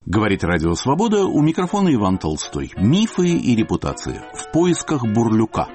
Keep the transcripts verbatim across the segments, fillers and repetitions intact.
Говорит Радио Свобода, у микрофона Иван Толстой. Мифы и репутации. В поисках бурлюка.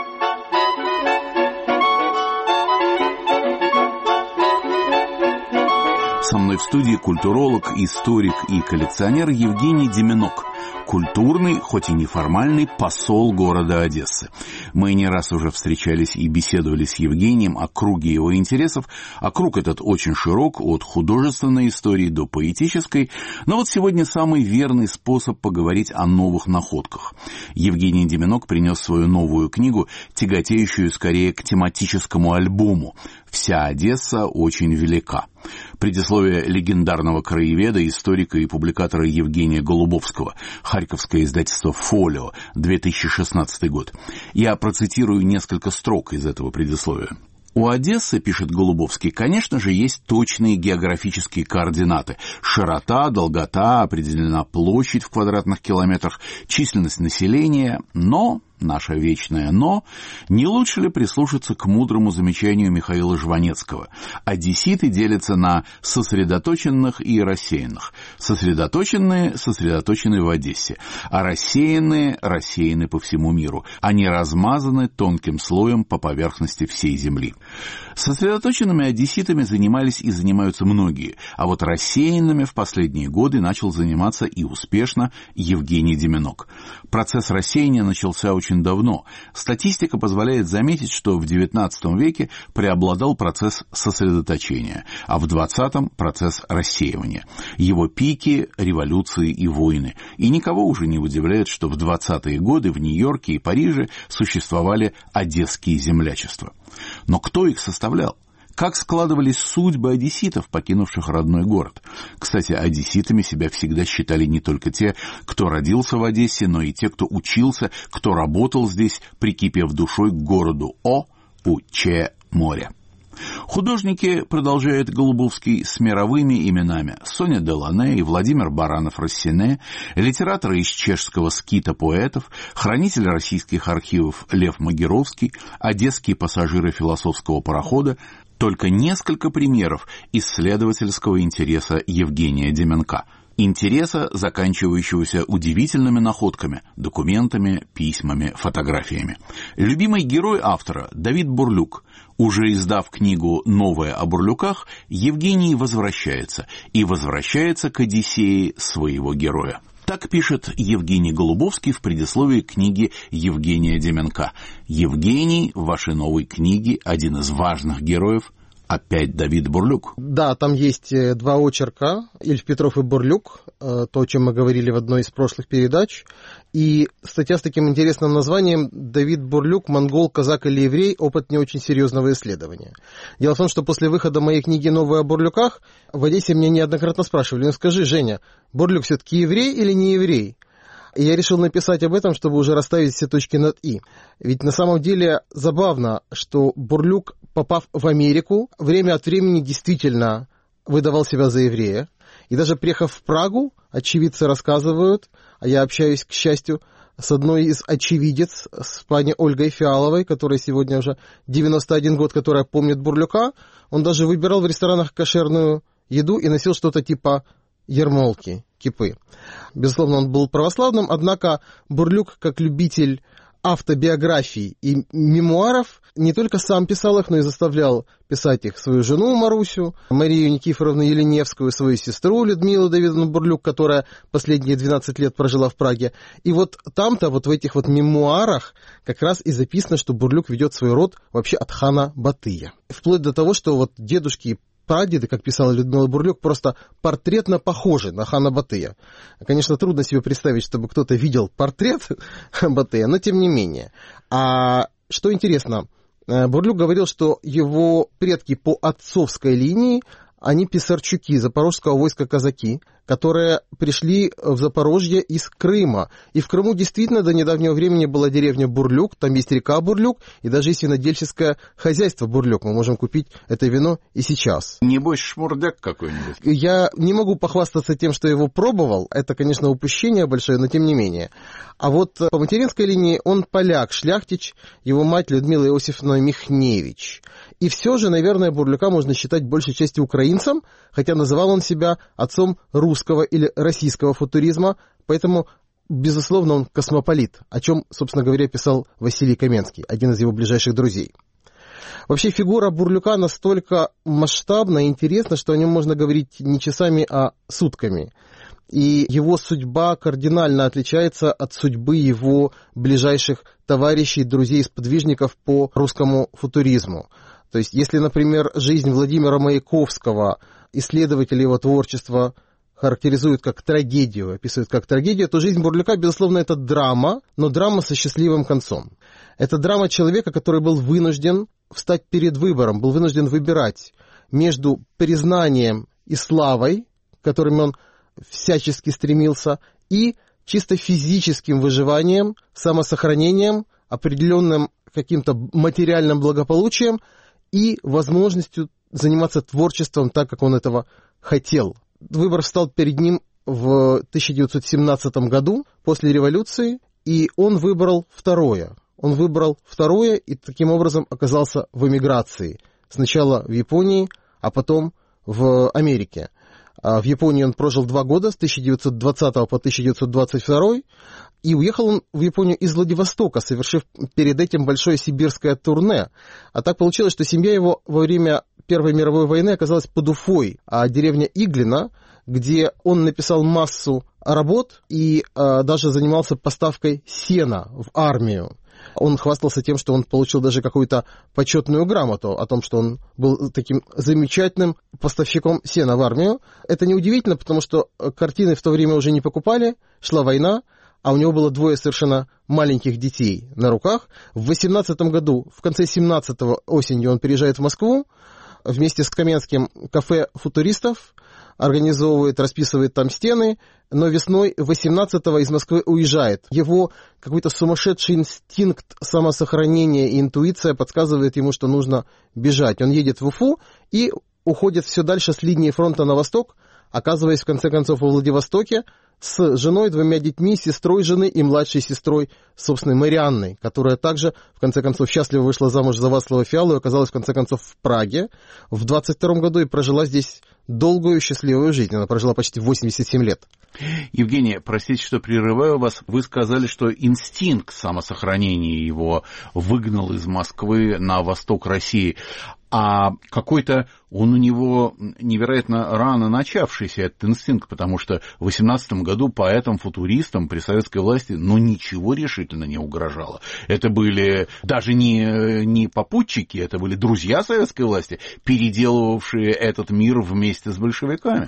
Со мной в студии культуролог, историк и коллекционер Евгений Деменок. Культурный, хоть и неформальный, посол города Одессы. Мы не раз уже встречались и беседовали с Евгением о круге его интересов, а круг этот очень широк, от художественной истории до поэтической. Но вот сегодня самый верный способ поговорить о новых находках. Евгений Деменок принес свою новую книгу, тяготеющую скорее к тематическому альбому «Вся Одесса очень велика». Предисловие легендарного краеведа, историка и публикатора Евгения Голубовского, харьковское издательство «Фолио», две тысячи шестнадцатый год. Я процитирую несколько строк из этого предисловия. У Одессы, пишет Голубовский, конечно же, есть точные географические координаты. Широта, долгота, определена площадь в квадратных километрах, численность населения, но... Наше вечное «но», не лучше ли прислушаться к мудрому замечанию Михаила Жванецкого? Одесситы делятся на сосредоточенных и рассеянных. Сосредоточенные сосредоточены в Одессе, а рассеянные рассеяны по всему миру. Они размазаны тонким слоем по поверхности всей земли. Сосредоточенными одесситами занимались и занимаются многие, а вот рассеянными в последние годы начал заниматься и успешно Евгений Деменок. Процесс рассеяния начался очень очень давно. Статистика позволяет заметить, что в девятнадцатом веке преобладал процесс сосредоточения, а в двадцатом – процесс рассеивания. Его пики – революции и войны. И никого уже не удивляет, что в двадцатые годы в Нью-Йорке и Париже существовали одесские землячества. Но кто их составлял? Как складывались судьбы одесситов, покинувших родной город? Кстати, одесситами себя всегда считали не только те, кто родился в Одессе, но и те, кто учился, кто работал здесь, прикипев душой к городу О у Че моря. Художники, продолжает Голубовский, с мировыми именами: Соня Делане и Владимир Баранов-Рассене, литераторы из чешского скита поэтов, хранитель российских архивов Лев Могилевский, одесские пассажиры философского парохода, только несколько примеров исследовательского интереса Евгения Деменка. Интереса, заканчивающегося удивительными находками, документами, письмами, фотографиями. Любимый герой автора Давид Бурлюк. Уже издав книгу «Новое о бурлюках», Евгений возвращается. И возвращается к Одиссее своего героя. Так пишет Евгений Голубовский в предисловии книги Евгения Деменка. «Евгений, в вашей новой книге один из важных героев – опять Давид Бурлюк». Да, там есть два очерка, Ильф Петров и Бурлюк, то, о чем мы говорили в одной из прошлых передач. И статья с таким интересным названием «Давид Бурлюк. Монгол, казак или еврей. Опыт не очень серьезного исследования». Дело в том, что после выхода моей книги «Новое о бурлюках» в Одессе меня неоднократно спрашивали: ну скажи, Женя, Бурлюк все-таки еврей или не еврей? И я решил написать об этом, чтобы уже расставить все точки над «и». Ведь на самом деле забавно, что Бурлюк, попав в Америку, время от времени действительно выдавал себя за еврея. И даже приехав в Прагу, очевидцы рассказывают, а я общаюсь, к счастью, с одной из очевидец, с пани Ольгой Фиаловой, которой сегодня уже девяносто один год, которая помнит Бурлюка. Он даже выбирал в ресторанах кошерную еду и носил что-то типа ермолки, кипы. Безусловно, он был православным, однако Бурлюк, как любитель автобиографий и мемуаров, не только сам писал их, но и заставлял писать их свою жену Марусю, Марию Никифоровну Еленевскую, свою сестру Людмилу Давидовну Бурлюк, которая последние двенадцать лет прожила в Праге. И вот там-то, вот в этих вот мемуарах, как раз и записано, что Бурлюк ведет свой род вообще от хана Батыя. Вплоть до того, что вот дедушки и прадеды, как писала Людмила Бурлюк, просто портретно похожи на хана Батыя. Конечно, трудно себе представить, чтобы кто-то видел портрет Батыя, но тем не менее. А что интересно, Бурлюк говорил, что его предки по отцовской линии, они писарчуки запорожского войска казаки, которые пришли в Запорожье из Крыма. И в Крыму действительно до недавнего времени была деревня Бурлюк, там есть река Бурлюк, и даже есть винодельческое хозяйство Бурлюк. Мы можем купить это вино и сейчас. Небось, шмурдяк какой-нибудь. Я не могу похвастаться тем, что его пробовал. Это, конечно, упущение большое, но тем не менее. А вот по материнской линии он поляк, шляхтич, его мать Людмила Иосифовна Михневич. И все же, наверное, Бурлюка можно считать большей частью украинцем, хотя называл он себя отцом русским. русского или российского футуризма, поэтому, безусловно, он космополит, о чем, собственно говоря, писал Василий Каменский, один из его ближайших друзей. Вообще фигура Бурлюка настолько масштабна и интересна, что о нем можно говорить не часами, а сутками. И его судьба кардинально отличается от судьбы его ближайших товарищей, друзей, сподвижников по русскому футуризму. То есть, если, например, жизнь Владимира Маяковского, исследователи его творчества, характеризуют как трагедию, описывают как трагедию, то жизнь Бурлюка, безусловно, это драма, но драма со счастливым концом. Это драма человека, который был вынужден встать перед выбором, был вынужден выбирать между признанием и славой, к которым он всячески стремился, и чисто физическим выживанием, самосохранением, определенным каким-то материальным благополучием и возможностью заниматься творчеством так, как он этого хотел. Выбор встал перед ним в тысяча девятьсот семнадцатом году, после революции, и он выбрал второе. Он выбрал второе и таким образом оказался в эмиграции. Сначала в Японии, а потом в Америке. В Японии он прожил два года, с тысяча девятьсот двадцатого по тысяча девятьсот двадцать второй, и уехал он в Японию из Владивостока, совершив перед этим большое сибирское турне. А так получилось, что семья его во время Первой мировой войны оказалась под Уфой, а деревня Иглина, где он написал массу работ и а, даже занимался поставкой сена в армию. Он хвастался тем, что он получил даже какую-то почетную грамоту о том, что он был таким замечательным поставщиком сена в армию. Это неудивительно, потому что картины в то время уже не покупали, шла война, а у него было двое совершенно маленьких детей на руках. В восемнадцатом году, в конце семнадцатого осенью он переезжает в Москву, вместе с Каменским кафе футуристов, организовывает, расписывает там стены, но весной восемнадцатого из Москвы уезжает. Его какой-то сумасшедший инстинкт самосохранения и интуиция подсказывает ему, что нужно бежать. Он едет в Уфу и уходит все дальше с линии фронта на восток, оказываясь в конце концов во Владивостоке с женой, двумя детьми, сестрой жены и младшей сестрой, собственной Марианной, которая также, в конце концов, счастливо вышла замуж за Вацлава Фиалу и оказалась, в конце концов, в Праге в двадцать втором году и прожила здесь долгую счастливую жизнь. Она прожила почти восемьдесят семь лет. Евгений, простите, что прерываю вас. Вы сказали, что инстинкт самосохранения его выгнал из Москвы на восток России. А какой-то он у него невероятно рано начавшийся, этот инстинкт, потому что в восемнадцатом году поэтам-футуристам при советской власти ну, ничего решительно не угрожало. Это были даже не, не попутчики, это были друзья советской власти, переделывавшие этот мир вместе с большевиками.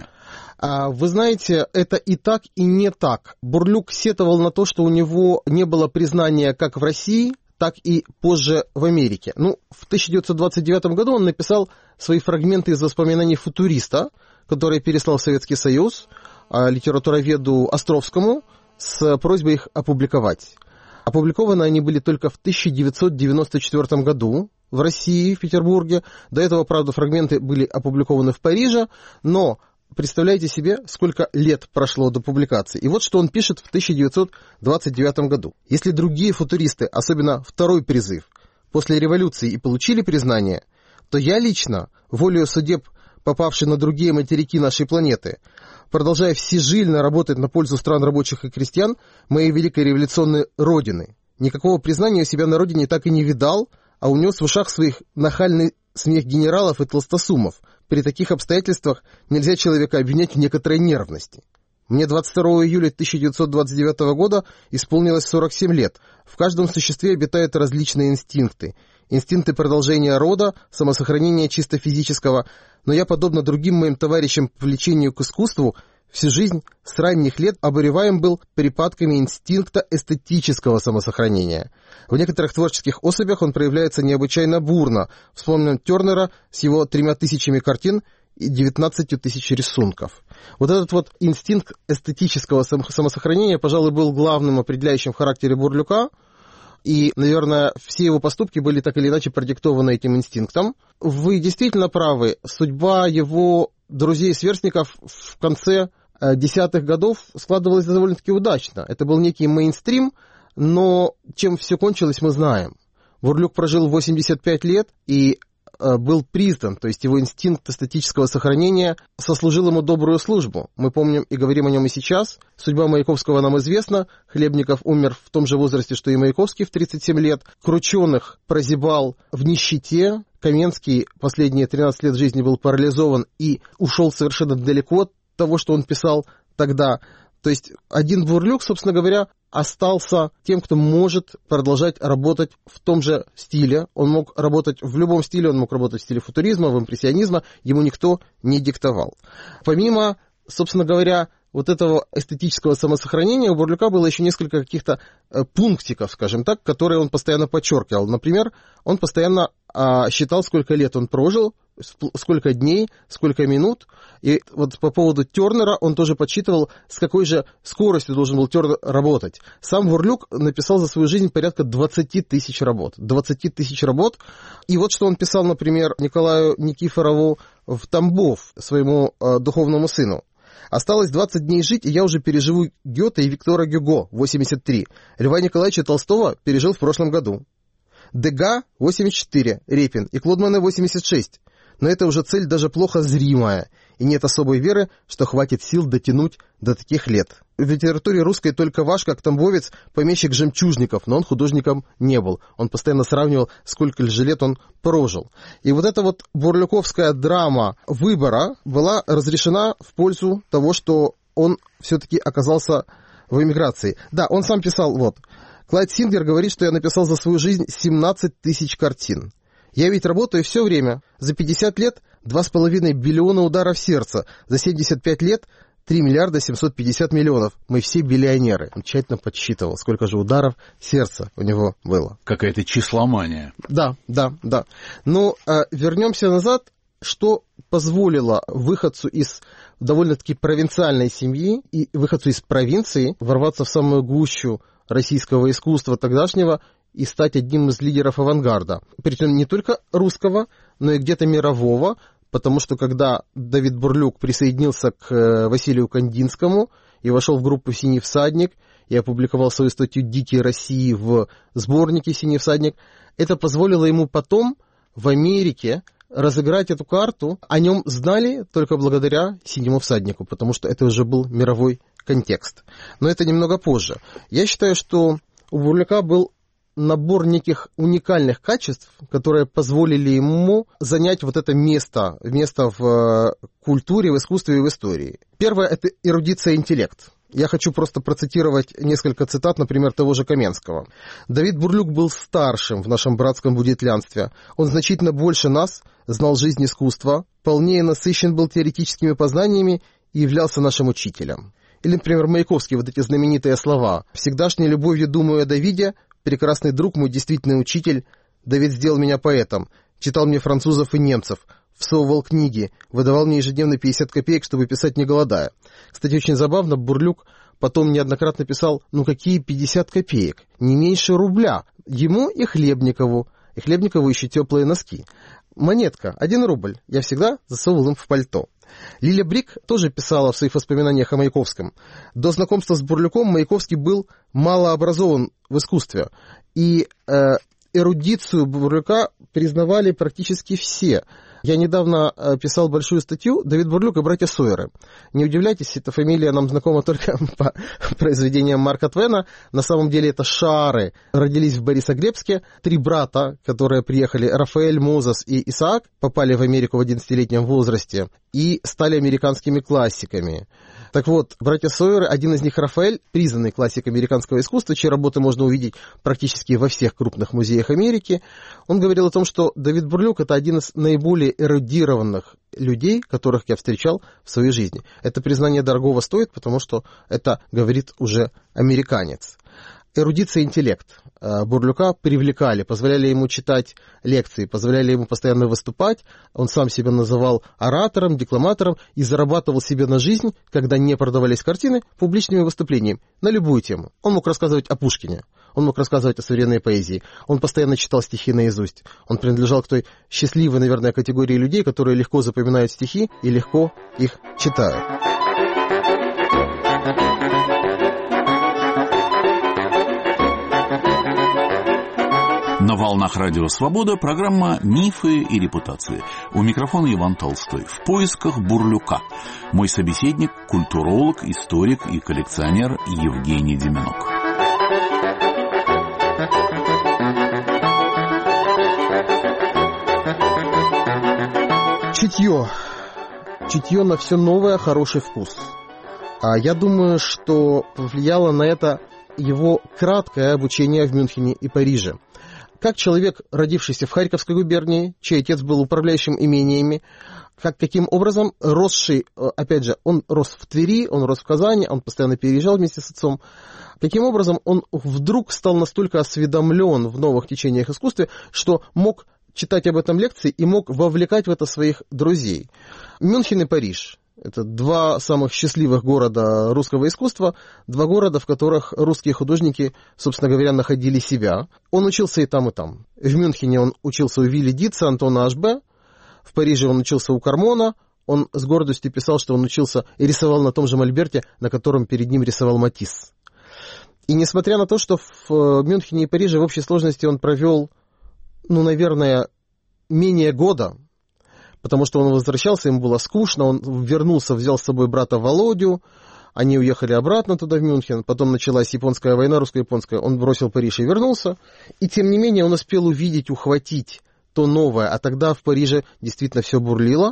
Вы знаете, это и так, и не так. Бурлюк сетовал на то, что у него не было признания как в России, так и позже в Америке. Ну, в тысяча девятьсот двадцать девятом году он написал свои фрагменты из воспоминаний футуриста, которые переслал в Советский Союз литературоведу Островскому с просьбой их опубликовать. Опубликованы они были только в тысяча девятьсот девяносто четвёртом году в России, в Петербурге. До этого, правда, фрагменты были опубликованы в Париже, но представляете себе, сколько лет прошло до публикации. И вот что он пишет в тысяча девятьсот двадцать девятом году. Если другие футуристы, особенно второй призыв, после революции и получили признание, то я лично, волею судеб, попавший на другие материки нашей планеты, продолжая всежильно работать на пользу стран рабочих и крестьян моей великой революционной родины, никакого признания у себя на родине так и не видал, а унес в ушах своих нахальный смех генералов и толстосумов. При таких обстоятельствах нельзя человека обвинять в некоторой нервности. Мне двадцать второго июля тысяча девятьсот двадцать девятого года исполнилось сорок семь лет. В каждом существе обитают различные инстинкты. Инстинкты продолжения рода, самосохранения чисто физического. Но я, подобно другим моим товарищам по влечению к искусству, всю жизнь с ранних лет обуреваем был припадками инстинкта эстетического самосохранения. В некоторых творческих особях он проявляется необычайно бурно. Вспомним Тернера с его тремя тысячами картин и девятнадцатью тысяч рисунков. Вот этот вот инстинкт эстетического самосохранения, пожалуй, был главным определяющим в характере Бурлюка. И, наверное, все его поступки были так или иначе продиктованы этим инстинктом. Вы действительно правы. Судьба его друзей и сверстников в конце десятых годов складывалась довольно-таки удачно. Это был некий мейнстрим, но чем все кончилось, мы знаем. Бурлюк прожил восемьдесят пять лет, и был признан, то есть его инстинкт эстетического сохранения сослужил ему добрую службу. Мы помним и говорим о нем и сейчас. Судьба Маяковского нам известна. Хлебников умер в том же возрасте, что и Маяковский, в тридцать семь лет. Крученых прозябал в нищете. Каменский последние тринадцать лет жизни был парализован и ушел совершенно далеко от того, что он писал тогда. То есть один Бурлюк, собственно говоря, остался тем, кто может продолжать работать в том же стиле. Он мог работать в любом стиле, он мог работать в стиле футуризма, в импрессионизма, ему никто не диктовал. Помимо, собственно говоря, вот этого эстетического самосохранения, у Бурлюка было еще несколько каких-то пунктиков, скажем так, которые он постоянно подчеркивал. Например, он постоянно а, считал, сколько лет он прожил, сколько дней, сколько минут. И вот по поводу Тернера он тоже подсчитывал, с какой же скоростью должен был Тернер работать. Сам Бурлюк написал за свою жизнь порядка двадцать тысяч работ. двадцать тысяч работ. И вот что он писал, например, Николаю Никифорову в Тамбов, своему э, духовному сыну. «Осталось двадцать дней жить, и я уже переживу Гёте и Виктора Гюго, восемьдесят три. Льва Николаевича Толстого пережил в прошлом году. Дега, восемьдесят четыре, Репин, и Клодмана, восемьдесят шесть. Но это уже цель даже плохо зримая, и нет особой веры, что хватит сил дотянуть до таких лет. В литературе русской только Ваш, как тамбовец, помещик Жемчужников, но он художником не был. Он постоянно сравнивал, сколько же лет он прожил. И вот эта вот бурлюковская драма выбора была разрешена в пользу того, что он все-таки оказался в эмиграции. Да, он сам писал, вот, Клайд Сингер говорит, что я написал за свою жизнь семнадцать тысяч картин. Я ведь работаю все время. За пятьдесят лет два с половиной биллиона ударов сердца. За семьдесят пять лет три миллиарда семьсот пятьдесят миллионов. Мы все биллионеры. Он тщательно подсчитывал, сколько же ударов сердца у него было. Какая-то числомания. Да, да, да. Но э, вернемся назад. Что позволило выходцу из довольно-таки провинциальной семьи и выходцу из провинции ворваться в самую гущу российского искусства тогдашнего и стать одним из лидеров авангарда. Причем не только русского, но и где-то мирового, потому что когда Давид Бурлюк присоединился к Василию Кандинскому и вошел в группу «Синий всадник» и опубликовал свою статью «Дикие России» в сборнике «Синий всадник», это позволило ему потом в Америке разыграть эту карту. О нем знали только благодаря «Синему всаднику», потому что это уже был мировой контекст. Но это немного позже. Я считаю, что у Бурлюка был набор неких уникальных качеств, которые позволили ему занять вот это место, место в культуре, в искусстве и в истории. Первое – это эрудиция и интеллект. Я хочу просто процитировать несколько цитат, например, того же Каменского. «Давид Бурлюк был старшим в нашем братском будетлянстве. Он значительно больше нас знал жизнь искусства, полнее насыщен был теоретическими познаниями и являлся нашим учителем». Или, например, Маяковский, вот эти знаменитые слова. «Всегдашней любовью думаю о Давиде, прекрасный друг мой, действительный учитель. Давид сделал меня поэтом, читал мне французов и немцев, всовывал книги, выдавал мне ежедневно пятьдесят копеек, чтобы писать не голодая». Кстати, очень забавно, Бурлюк потом неоднократно писал, ну какие пятьдесят копеек, не меньше рубля. Ему и Хлебникову, и Хлебникову еще теплые носки. Монетка, один рубль, я всегда засовывал им в пальто. Лиля Брик тоже писала в своих воспоминаниях о Маяковском. До знакомства с Бурлюком Маяковский был малообразован в искусстве. И э, эрудицию Бурлюка признавали практически все. Я недавно писал большую статью «Давид Бурлюк и братья Сойеры». Не удивляйтесь, эта фамилия нам знакома только по произведениям Марка Твена. На самом деле это Шаары. Родились в Борисоглебске. Три брата, которые приехали, Рафаэль, Мозес и Исаак, попали в Америку в одиннадцатилетнем возрасте и стали американскими классиками. Так вот, братья Сойеры, один из них Рафаэль, признанный классик американского искусства, чьи работы можно увидеть практически во всех крупных музеях Америки, он говорил о том, что Давид Бурлюк – это один из наиболее эрудированных людей, которых я встречал в своей жизни. Это признание дорогого стоит, потому что это говорит уже американец. Эрудиция и интеллект Бурлюка привлекали, позволяли ему читать лекции, позволяли ему постоянно выступать. Он сам себя называл оратором, декламатором и зарабатывал себе на жизнь, когда не продавались картины, публичными выступлениями на любую тему. Он мог рассказывать о Пушкине, он мог рассказывать о современной поэзии, он постоянно читал стихи наизусть. Он принадлежал к той счастливой, наверное, категории людей, которые легко запоминают стихи и легко их читают. На На волнах Радио Свобода программа «Мифы и репутации». У микрофона Иван Толстой. В поисках Бурлюка. Мой собеседник – культуролог, историк и коллекционер Евгений Деменок. Чутье. Чутье на все новое, хороший вкус. А я думаю, что повлияло на это его краткое обучение в Мюнхене и Париже. Как человек, родившийся в Харьковской губернии, чей отец был управляющим имениями, как, каким образом росший, опять же, он рос в Твери, он рос в Казани, он постоянно переезжал вместе с отцом, каким образом он вдруг стал настолько осведомлен в новых течениях искусства, что мог читать об этом лекции и мог вовлекать в это своих друзей. Мюнхен и Париж. Это два самых счастливых города русского искусства, два города, в которых русские художники, собственно говоря, находили себя. Он учился и там, и там. В Мюнхене он учился у Вилли Дитца, Антона Ашбе, в Париже он учился у Кармона, он с гордостью писал, что он учился и рисовал на том же мольберте, на котором перед ним рисовал Матисс. И несмотря на то, что в Мюнхене и Париже в общей сложности он провел, ну, наверное, менее года, потому что он возвращался, ему было скучно, он вернулся, взял с собой брата Володю, они уехали обратно туда, в Мюнхен, потом началась японская война, русско-японская, он бросил Париж и вернулся, и тем не менее он успел увидеть, ухватить то новое, а тогда в Париже действительно все бурлило,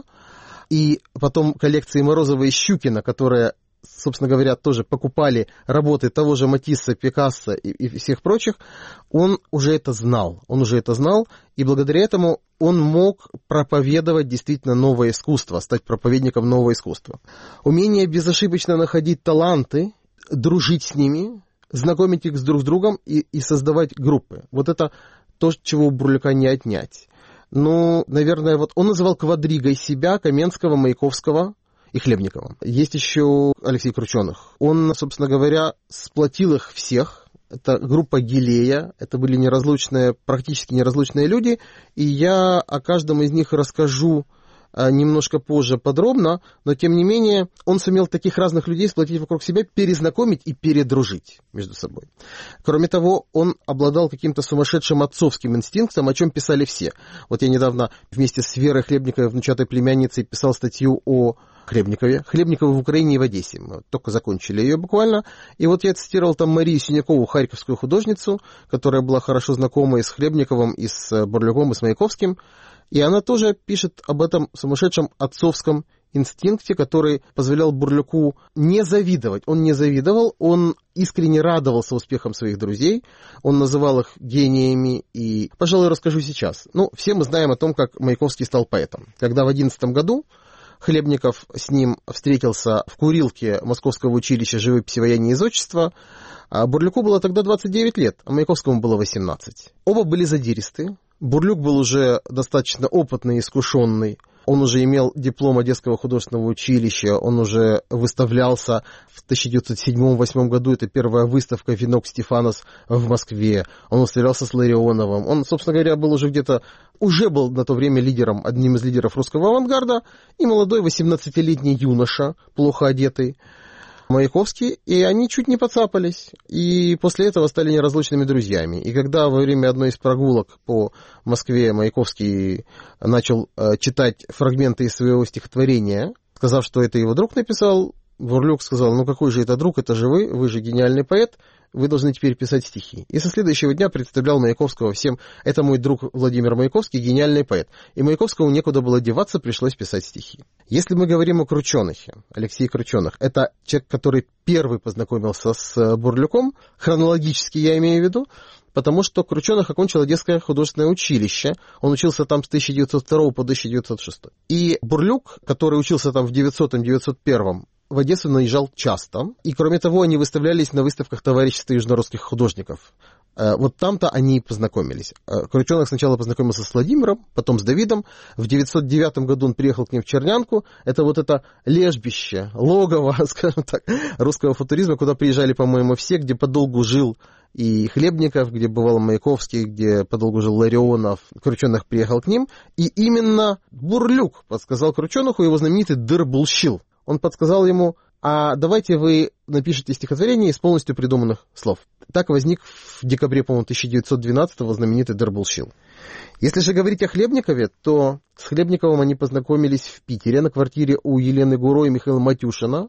и потом коллекции Морозова и Щукина, которые, собственно говоря, тоже покупали работы того же Матисса, Пикассо и, и всех прочих, он уже это знал. Он уже это знал, и благодаря этому он мог проповедовать действительно новое искусство, стать проповедником нового искусства. Умение безошибочно находить таланты, дружить с ними, знакомить их с друг с другом и, и создавать группы. Вот это то, чего у Бурлюка не отнять. Ну, наверное, вот он называл квадригой себя, Каменского, Маяковского и Хлебникова. Есть еще Алексей Крученых. Он, собственно говоря, сплотил их всех. Это группа Гилея. Это были неразлучные, практически неразлучные люди. И я о каждом из них расскажу немножко позже подробно, но тем не менее он сумел таких разных людей сплотить вокруг себя, перезнакомить и передружить между собой. Кроме того, он обладал каким-то сумасшедшим отцовским инстинктом, о чем писали все. Вот я недавно вместе с Верой Хлебниковой, внучатой племянницей, писал статью о Хлебникове. Хлебникове в Украине и в Одессе. Мы только закончили ее буквально. И вот я цитировал там Марию Синякову, харьковскую художницу, которая была хорошо знакома и с Хлебниковым, и с Бурлюком, и с Маяковским. И она тоже пишет об этом сумасшедшем отцовском инстинкте, который позволял Бурлюку не завидовать. Он не завидовал, он искренне радовался успехам своих друзей, он называл их гениями, и, пожалуй, расскажу сейчас. Ну, все мы знаем о том, как Маяковский стал поэтом. Когда в одиннадцатом году Хлебников с ним встретился в курилке Московского училища живописи, вояния и зодчества, а Бурлюку было тогда двадцать девять лет, а Маяковскому было восемнадцать. Оба были задиристы. Бурлюк был уже достаточно опытный, искушенный. Он уже имел диплом Одесского художественного училища, он уже выставлялся в тысяча девятьсот седьмом-восьмом году, это первая выставка «Венок Стефанос» в Москве. Он выставлялся с Ларионовым. Он, собственно говоря, был уже где-то, уже был на то время лидером, одним из лидеров русского авангарда, и молодой восемнадцатилетний юноша, плохо одетый, Маяковский, и они чуть не поцапались, и после этого стали неразлучными друзьями. И когда во время одной из прогулок по Москве Маяковский начал э, читать фрагменты из своего стихотворения, сказав, что это его друг написал, Бурлюк сказал: ну какой же это друг, это же вы, вы же гениальный поэт, вы должны теперь писать стихи. И со следующего дня представлял Маяковского всем: это мой друг Владимир Маяковский, гениальный поэт. И Маяковскому некуда было деваться, пришлось писать стихи. Если мы говорим о Крученихе, Алексей Крученых, это человек, который первый познакомился с Бурлюком, хронологически я имею в виду, потому что Крученых окончил Одесское художественное училище. Он учился там с тысяча девятьсот второго по тысяча девятьсот шестой. И Бурлюк, который учился там в девятисотом — девятьсот первом, в Одессу наезжал часто. И, кроме того, они выставлялись на выставках товарищества южнорусских художников. Вот там-то они и познакомились. Крученых сначала познакомился с Владимиром, потом с Давидом. В девятьсот девятом году он приехал к ним в Чернянку. Это вот это лежбище, логово, скажем так, русского футуризма, куда приезжали, по-моему, все, где подолгу жил и Хлебников, где бывал Маяковский, где подолгу жил Ларионов. Крученых приехал к ним. И именно Бурлюк подсказал Крученуху его знаменитый «Дыр булщил». Он подсказал ему: а давайте вы напишите стихотворение из полностью придуманных слов. Так возник в декабре, по-моему, тысяча девятьсот двенадцатого знаменитый «Дербулшил». Если же говорить о Хлебникове, то с Хлебниковым они познакомились в Питере на квартире у Елены Гуро и Михаила Матюшина.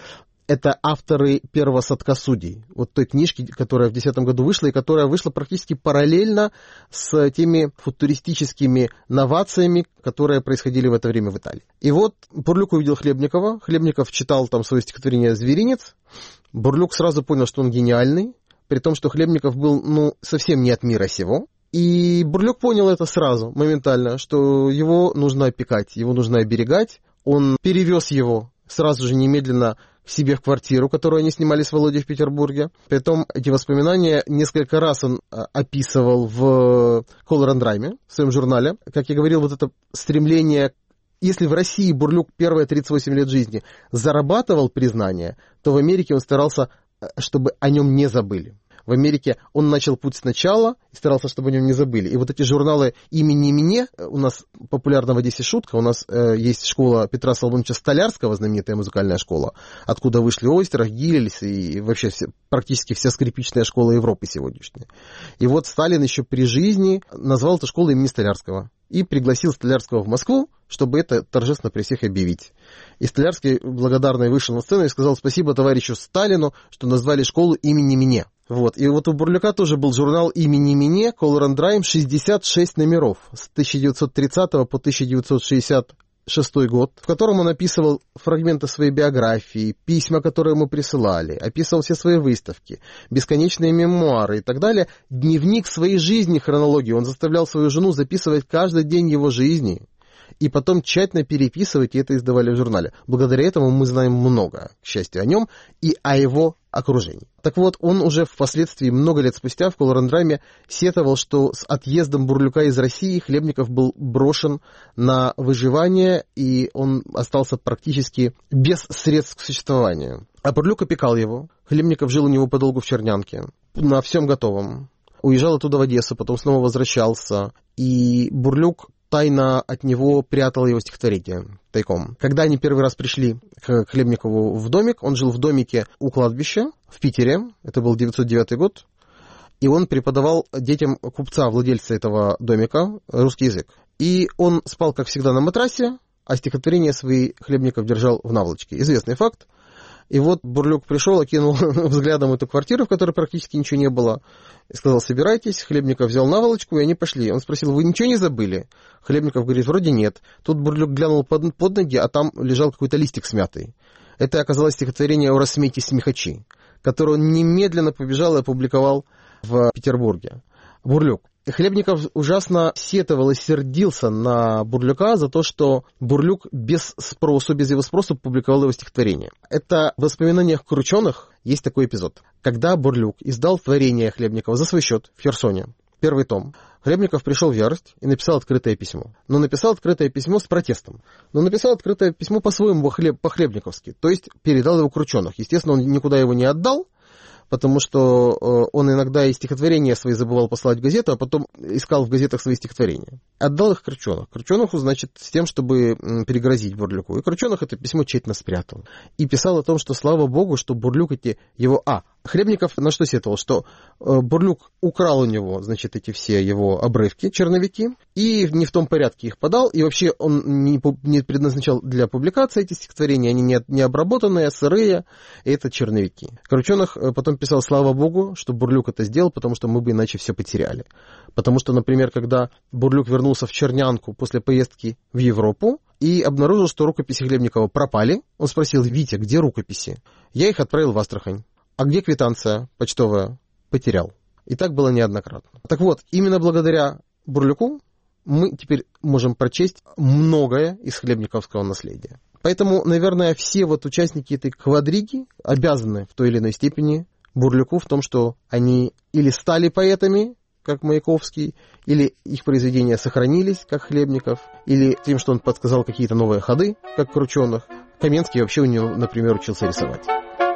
Это авторы первого «Садка судей», вот той книжки, которая в две тысячи десятом году вышла, и которая вышла практически параллельно с теми футуристическими новациями, которые происходили в это время в Италии. И вот Бурлюк увидел Хлебникова, Хлебников читал там свое стихотворение «Зверинец», Бурлюк сразу понял, что он гениальный, при том, что Хлебников был, ну, совсем не от мира сего. И Бурлюк понял это сразу, моментально, что его нужно опекать, его нужно оберегать. Он перевез его сразу же немедленно к себе в квартиру, которую они снимали с Володей в Петербурге. Притом эти воспоминания несколько раз он описывал в Color and Rhyme, в своем журнале. Как я говорил, вот это стремление, если в России Бурлюк первые тридцать восемь лет жизни зарабатывал признание, то в Америке он старался, чтобы о нем не забыли. В Америке он начал путь сначала и старался, чтобы о нем не забыли. И вот эти журналы «Имени мне», у нас популярна в Одессе шутка, у нас э, есть школа Петра Соломоновича Столярского, знаменитая музыкальная школа, откуда вышли Ойстерах, Гиллельс и вообще все, практически вся скрипичная школа Европы сегодняшняя. И вот Сталин еще при жизни назвал эту школу имени Столярского и пригласил Столярского в Москву, чтобы это торжественно при всех объявить. И Столярский благодарный вышел на сцену и сказал: спасибо товарищу Сталину, что назвали школу имени мне. Вот. И вот у Бурлюка тоже был журнал «Имени мне», Color and Rhyme, шестьдесят шесть номеров с тысяча девятьсот тридцатого по тысяча девятьсот шестьдесят шестой год, в котором он описывал фрагменты своей биографии, письма, которые ему присылали, описывал все свои выставки, бесконечные мемуары и так далее. Дневник своей жизни, хронологии. Он заставлял свою жену записывать каждый день его жизни и потом тщательно переписывать, и это издавали в журнале. Благодаря этому мы знаем много, к счастью, о нем и о его окружении. Так вот, он уже впоследствии, много лет спустя, в Color and Rhyme сетовал, что с отъездом Бурлюка из России Хлебников был брошен на выживание, и он остался практически без средств к существованию. А Бурлюк опекал его. Хлебников жил у него подолгу в Чернянке, на всем готовом. Уезжал оттуда в Одессу, потом снова возвращался. И Бурлюк тайно от него прятал его стихотворение тайком. Когда они первый раз пришли к Хлебникову в домик, он жил в домике у кладбища в Питере, это был девятьсот девятый год, и он преподавал детям купца, владельца этого домика, русский язык. И он спал, как всегда, на матрасе, а стихотворения свои Хлебников держал в наволочке. Известный факт. И вот Бурлюк пришел, окинул взглядом эту квартиру, в которой практически ничего не было, и сказал: собирайтесь. Хлебников взял наволочку, и они пошли. Он спросил: вы ничего не забыли? Хлебников говорит: вроде нет. Тут Бурлюк глянул под, под ноги, а там лежал какой-то листик смятый. Это оказалось стихотворение о рассмете смехачи, которое он немедленно побежал и опубликовал в Петербурге. Бурлюк. Хлебников ужасно сетовал и сердился на Бурлюка за то, что Бурлюк без спросу, без его спроса публиковал его стихотворение. Это в воспоминаниях Крученых есть такой эпизод. Когда Бурлюк издал творение Хлебникова за свой счет в Херсоне, первый том, Хлебников пришел в ярость и написал открытое письмо. Но написал открытое письмо с протестом. Но написал открытое письмо по-своему, по-хлебниковски. То есть передал его Крученых. Естественно, он никуда его не отдал, потому что он иногда и стихотворения свои забывал послать в газету, а потом искал в газетах свои стихотворения. Отдал их Крученых. Крученуху, значит, с тем, чтобы перегрозить Бурлюку. И Крученых это письмо тщательно спрятал. И писал о том, что слава богу, что Бурлюк эти его... А, Хлебников на что сетовал? Что Бурлюк украл у него, значит, эти все его обрывки, черновики, и не в том порядке их подал, и вообще он не, не предназначал для публикации эти стихотворения, они не, не обработанные, сырые, и это черновики. Крученых потом писал: слава богу, что Бурлюк это сделал, потому что мы бы иначе все потеряли. Потому что, например, когда Бурлюк вернулся в Чернянку после поездки в Европу и обнаружил, что рукописи Хлебникова пропали, он спросил: Витя, где рукописи? Я их отправил в Астрахань. А где квитанция почтовая? Потерял. И так было неоднократно. Так вот, именно благодаря Бурлюку мы теперь можем прочесть многое из хлебниковского наследия. Поэтому, наверное, все вот участники этой квадриги обязаны в той или иной степени Бурлюку в том, что они или стали поэтами, как Маяковский, или их произведения сохранились, как Хлебников, или тем, что он подсказал какие-то новые ходы, как Крученых. Каменский вообще у него, например, учился рисовать.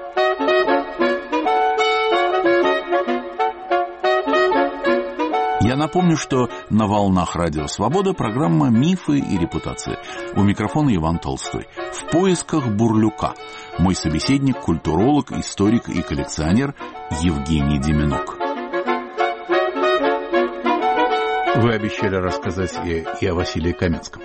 Я напомню, что на волнах Радио Свобода программа «Мифы и репутации». У микрофона Иван Толстой. В поисках Бурлюка. Мой собеседник – культуролог, историк и коллекционер Евгений Деменок. Вы обещали рассказать и, и о Василии Каменском.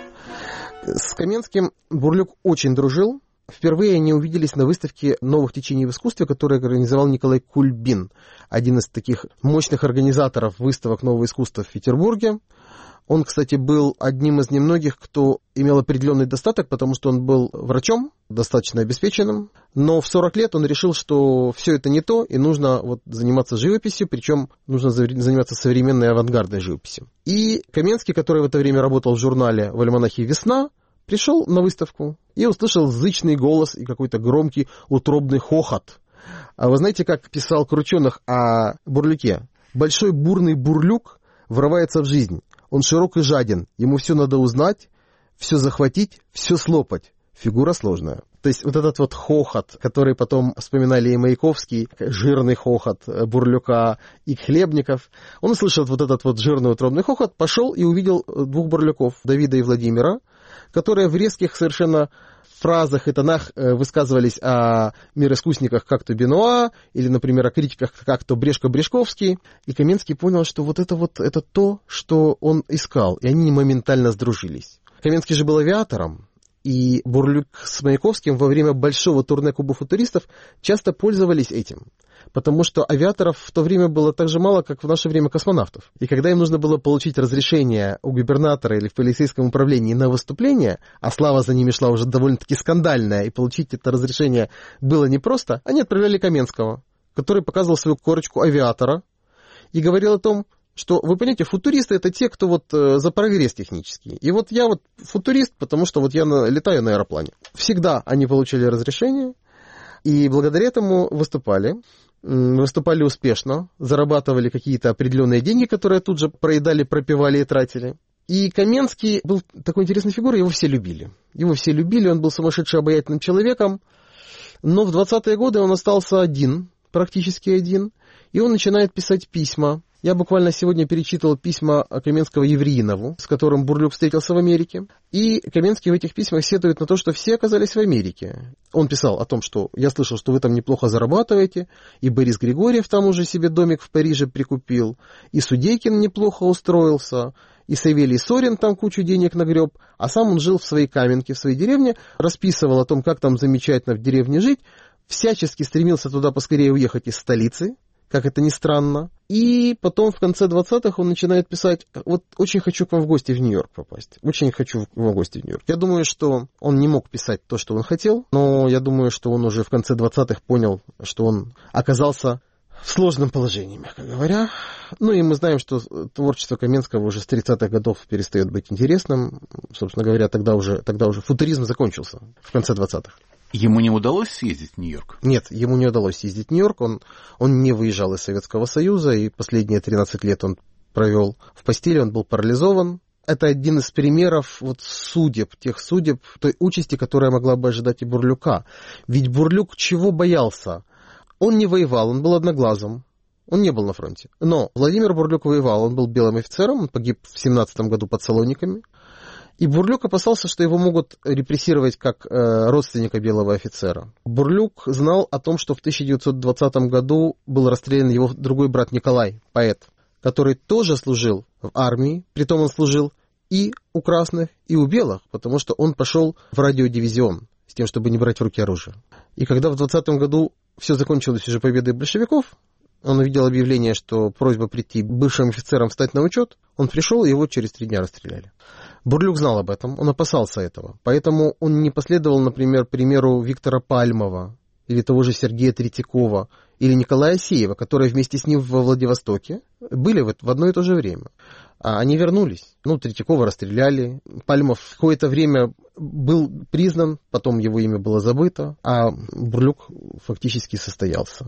С Каменским Бурлюк очень дружил. Впервые они увиделись на выставке новых течений в искусстве, которую организовал Николай Кульбин, один из таких мощных организаторов выставок нового искусства в Петербурге. Он, кстати, был одним из немногих, кто имел определенный достаток, потому что он был врачом, достаточно обеспеченным. Но в сорок лет он решил, что все это не то, и нужно вот заниматься живописью, причем нужно заниматься современной авангардной живописью. И Каменский, который в это время работал в журнале, в альманахе «Весна», пришел на выставку и услышал зычный голос и какой-то громкий утробный хохот. А вы знаете, как писал Крученых о Бурлюке? «Большой бурный бурлюк врывается в жизнь. Он широк и жаден. Ему все надо узнать, все захватить, все слопать. Фигура сложная». То есть вот этот вот хохот, который потом вспоминали и Маяковский, жирный хохот Бурлюка и Хлебников, он услышал вот этот вот жирный утробный хохот, пошел и увидел двух бурлюков, Давида и Владимира, которые в резких совершенно фразах и тонах высказывались о мироискусниках, как то Бенуа, или, например, о критиках, как то Брешко-Брешковский. И Каменский понял, что вот это вот это то, что он искал, и они моментально сдружились. Каменский же был авиатором, и Бурлюк с Маяковским во время большого турне Куба футуристов часто пользовались этим. Потому что авиаторов в то время было так же мало, как в наше время космонавтов. И когда им нужно было получить разрешение у губернатора или в полицейском управлении на выступление, а слава за ними шла уже довольно-таки скандальная, и получить это разрешение было непросто, они отправляли Каменского, который показывал свою корочку авиатора и говорил о том, что, вы понимаете, футуристы — это те, кто вот э, за прогресс технический. И вот я вот футурист, потому что вот я на, летаю на аэроплане. Всегда они получили разрешение, и благодаря этому выступали. Выступали успешно, зарабатывали какие-то определенные деньги, которые тут же проедали, пропивали и тратили. И Каменский был такой интересной фигурой, его все любили. Его все любили, он был сумасшедшим обаятельным человеком. Но в двадцатые годы он остался один, практически один, и он начинает писать письма. Я буквально сегодня перечитывал письма Каменского Евреинову, с которым Бурлюк встретился в Америке. И Каменский в этих письмах сетует на то, что все оказались в Америке. Он писал о том, что я слышал, что вы там неплохо зарабатываете, и Борис Григорьев там уже себе домик в Париже прикупил, и Судейкин неплохо устроился, и Савелий Сорин там кучу денег нагреб, а сам он жил в своей каменке, в своей деревне, расписывал о том, как там замечательно в деревне жить, всячески стремился туда поскорее уехать из столицы, как это ни странно. И потом в конце двадцатых он начинает писать: вот очень хочу к вам в гости в Нью-Йорк попасть. Очень хочу к вам в гости в Нью-Йорк. Я думаю, что он не мог писать то, что он хотел, но я думаю, что он уже в конце двадцатых понял, что он оказался в сложном положении, мягко говоря. Ну и мы знаем, что творчество Каменского уже с тридцатых годов перестает быть интересным. Собственно говоря, тогда уже, тогда уже футуризм закончился в конце двадцатых. Ему не удалось съездить в Нью-Йорк? Нет, ему не удалось съездить в Нью-Йорк. Он, он не выезжал из Советского Союза, и последние тринадцать лет он провел в постели, он был парализован. Это один из примеров вот судеб, тех судеб, той участи, которая могла бы ожидать и Бурлюка. Ведь Бурлюк чего боялся? Он не воевал, он был одноглазым, он не был на фронте. Но Владимир Бурлюк воевал, он был белым офицером, он погиб в семнадцатом году под Салониками. И Бурлюк опасался, что его могут репрессировать как э, родственника белого офицера. Бурлюк знал о том, что в тысяча девятьсот двадцатом году был расстрелян его другой брат Николай, поэт, который тоже служил в армии, притом он служил и у красных, и у белых, потому что он пошел в радиодивизион с тем, чтобы не брать в руки оружие. И когда в двадцатом году все закончилось уже победой большевиков, он увидел объявление, что просьба прийти бывшим офицерам встать на учет, он пришел, и его через три дня расстреляли. Бурлюк знал об этом, он опасался этого, поэтому он не последовал, например, примеру Виктора Пальмова, или того же Сергея Третьякова, или Николая Асеева, которые вместе с ним во Владивостоке были в, в одно и то же время. А они вернулись. Ну, Третьякова расстреляли, Пальмов в какое-то время был признан, потом его имя было забыто, а Бурлюк фактически состоялся.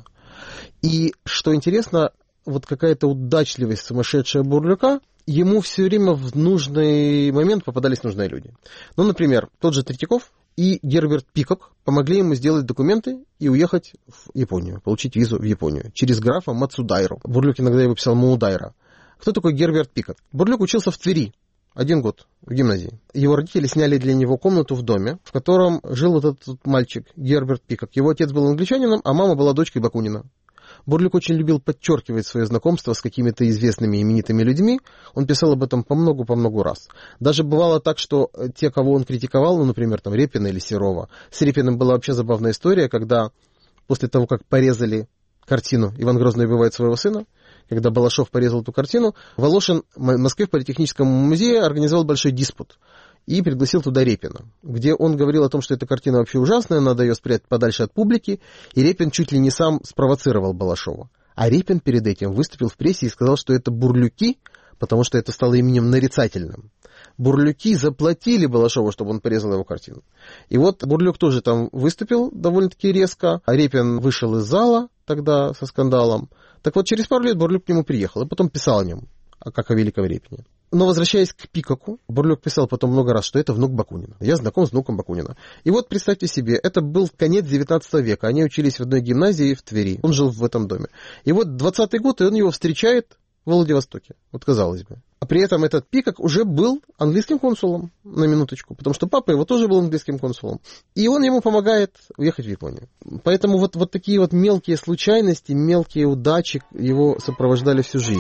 И, что интересно, вот какая-то удачливость сумасшедшая Бурлюка, ему все время в нужный момент попадались нужные люди. Ну, например, тот же Третьяков и Герберт Пикок помогли ему сделать документы и уехать в Японию, получить визу в Японию через графа Мацудайру. Бурлюк иногда его писал Маудайра. Кто такой Герберт Пикок? Бурлюк учился в Твери. Один год в гимназии. Его родители сняли для него комнату в доме, в котором жил вот этот мальчик, Герберт Пикок. Его отец был англичанином, а мама была дочкой Бакунина. Бурлюк очень любил подчеркивать свое знакомство с какими-то известными именитыми людьми. Он писал об этом по много-по много раз. Даже бывало так, что те, кого он критиковал, ну, например, там Репина или Серова. С Репиным была вообще забавная история, когда после того, как порезали картину «Иван Грозный убивает своего сына», когда Балашов порезал эту картину, Волошин в Москве в Политехническом музее организовал большой диспут и пригласил туда Репина, где он говорил о том, что эта картина вообще ужасная, надо ее спрятать подальше от публики, и Репин чуть ли не сам спровоцировал Балашова. А Репин перед этим выступил в прессе и сказал, что это бурлюки, потому что это стало именем нарицательным. Бурлюки заплатили Балашову, чтобы он порезал его картину. И вот Бурлюк тоже там выступил довольно-таки резко, а Репин вышел из зала тогда со скандалом. Так вот, через пару лет Бурлюк к нему приехал, и потом писал о нем, как о великом Репине. Но возвращаясь к Пикоку, Бурлюк писал потом много раз, что это внук Бакунина. Я знаком с внуком Бакунина. И вот представьте себе, это был конец девятнадцатого века. Они учились в одной гимназии в Твери. Он жил в этом доме. И вот двадцатый год, и он его встречает в Владивостоке. Вот казалось бы. А при этом этот Пикок уже был английским консулом, на минуточку, потому что папа его тоже был английским консулом. И он ему помогает уехать в Японию. Поэтому вот, вот такие вот мелкие случайности, мелкие удачи его сопровождали всю жизнь.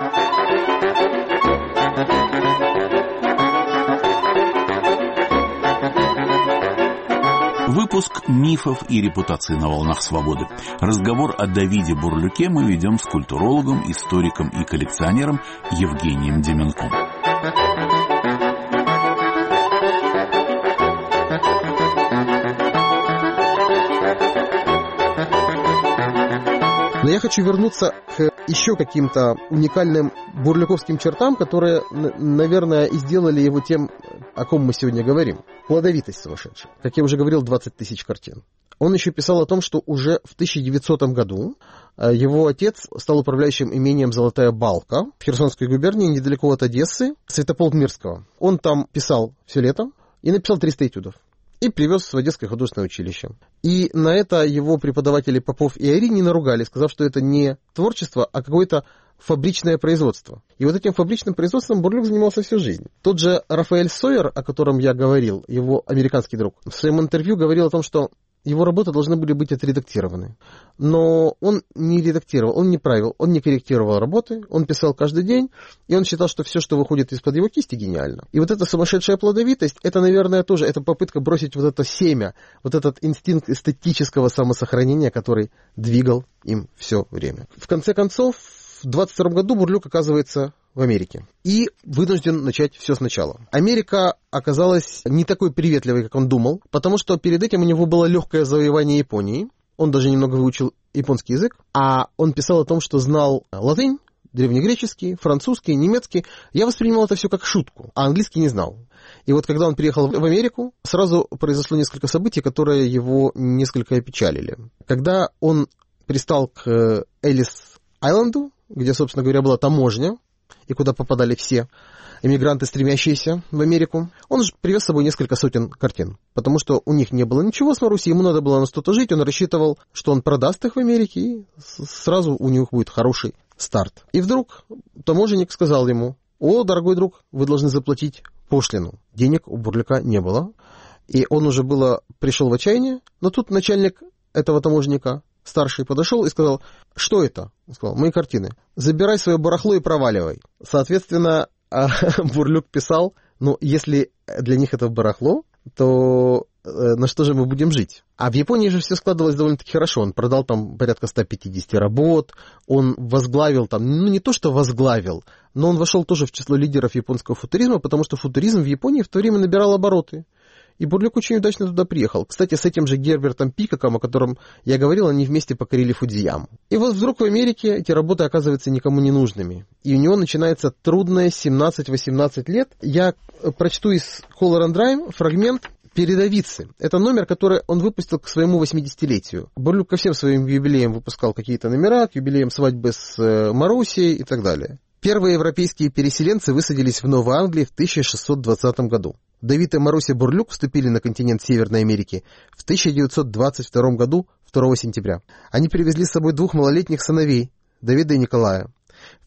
Выпуск «Мифов и репутации на волнах свободы». Разговор о Давиде Бурлюке мы ведем с культурологом, историком и коллекционером Евгением Деменком. Но я хочу вернуться к еще каким-то уникальным бурлюковским чертам, которые, наверное, и сделали его тем, о ком мы сегодня говорим. Плодовитость сумасшедшая. Как я уже говорил, двадцать тысяч картин. Он еще писал о том, что уже в тысяча девятисотом году его отец стал управляющим имением «Золотая балка» в Херсонской губернии, недалеко от Одессы, Святополк Мирского. Он там писал все лето и написал триста этюдов. И привез в Одесское художественное училище. И на это его преподаватели Попов и Арини наругали, сказав, что это не творчество, а какое-то фабричное производство. И вот этим фабричным производством Бурлюк занимался всю жизнь. Тот же Рафаэль Сойер, о котором я говорил, его американский друг, в своем интервью говорил о том, что его работы должны были быть отредактированы. Но он не редактировал, он не правил, он не корректировал работы, он писал каждый день, и он считал, что все, что выходит из-под его кисти, гениально. И вот эта сумасшедшая плодовитость, это, наверное, тоже это попытка бросить вот это семя, вот этот инстинкт эстетического самосохранения, который двигал им все время. В конце концов, в двадцать втором году Бурлюк оказывается в Америке и вынужден начать все сначала. Америка оказалась не такой приветливой, как он думал, потому что перед этим у него было легкое завоевание Японии. Он даже немного выучил японский язык, а он писал о том, что знал латынь, древнегреческий, французский, немецкий. Я воспринимал это все как шутку, а английский не знал. И вот когда он приехал в Америку, сразу произошло несколько событий, которые его несколько опечалили. Когда он пристал к Эллис-Айленду, где, собственно говоря, была таможня, и куда попадали все эмигранты, стремящиеся в Америку, он же привез с собой несколько сотен картин, потому что у них не было ничего с Маруси, ему надо было на что-то жить, он рассчитывал, что он продаст их в Америке, и сразу у них будет хороший старт. И вдруг таможенник сказал ему: «О, дорогой друг, вы должны заплатить пошлину». Денег у Бурлюка не было, и он уже было пришел в отчаяние, но тут начальник этого таможенника, старший, подошел и сказал: «Что это?» Он сказал: «Мои картины. Забирай свое барахло и проваливай». Соответственно, Бурлюк писал: «Ну, если для них это барахло, то на что же мы будем жить?» А в Японии же все складывалось довольно-таки хорошо. Он продал там порядка ста пятидесяти работ, он возглавил там, ну не то что возглавил, но он вошел тоже в число лидеров японского футуризма, потому что футуризм в Японии в то время набирал обороты. И Бурлюк очень удачно туда приехал. Кстати, с этим же Гербертом Пикоком, о котором я говорил, они вместе покорили Фудзияму. И вот вдруг в Америке эти работы оказываются никому не нужными. И у него начинается трудное семнадцать-восемнадцать лет. Я прочту из Color and Rhyme фрагмент «Передовицы». Это номер, который он выпустил к своему восьмидесятилетию. Бурлюк ко всем своим юбилеям выпускал какие-то номера, к юбилеям свадьбы с Марусей и так далее. Первые европейские переселенцы высадились в Новой Англии в тысяча шестьсот двадцатом году. Давид и Маруся Бурлюк вступили на континент Северной Америки в тысяча девятьсот двадцать втором году, второго сентября. Они привезли с собой двух малолетних сыновей, Давида и Николая.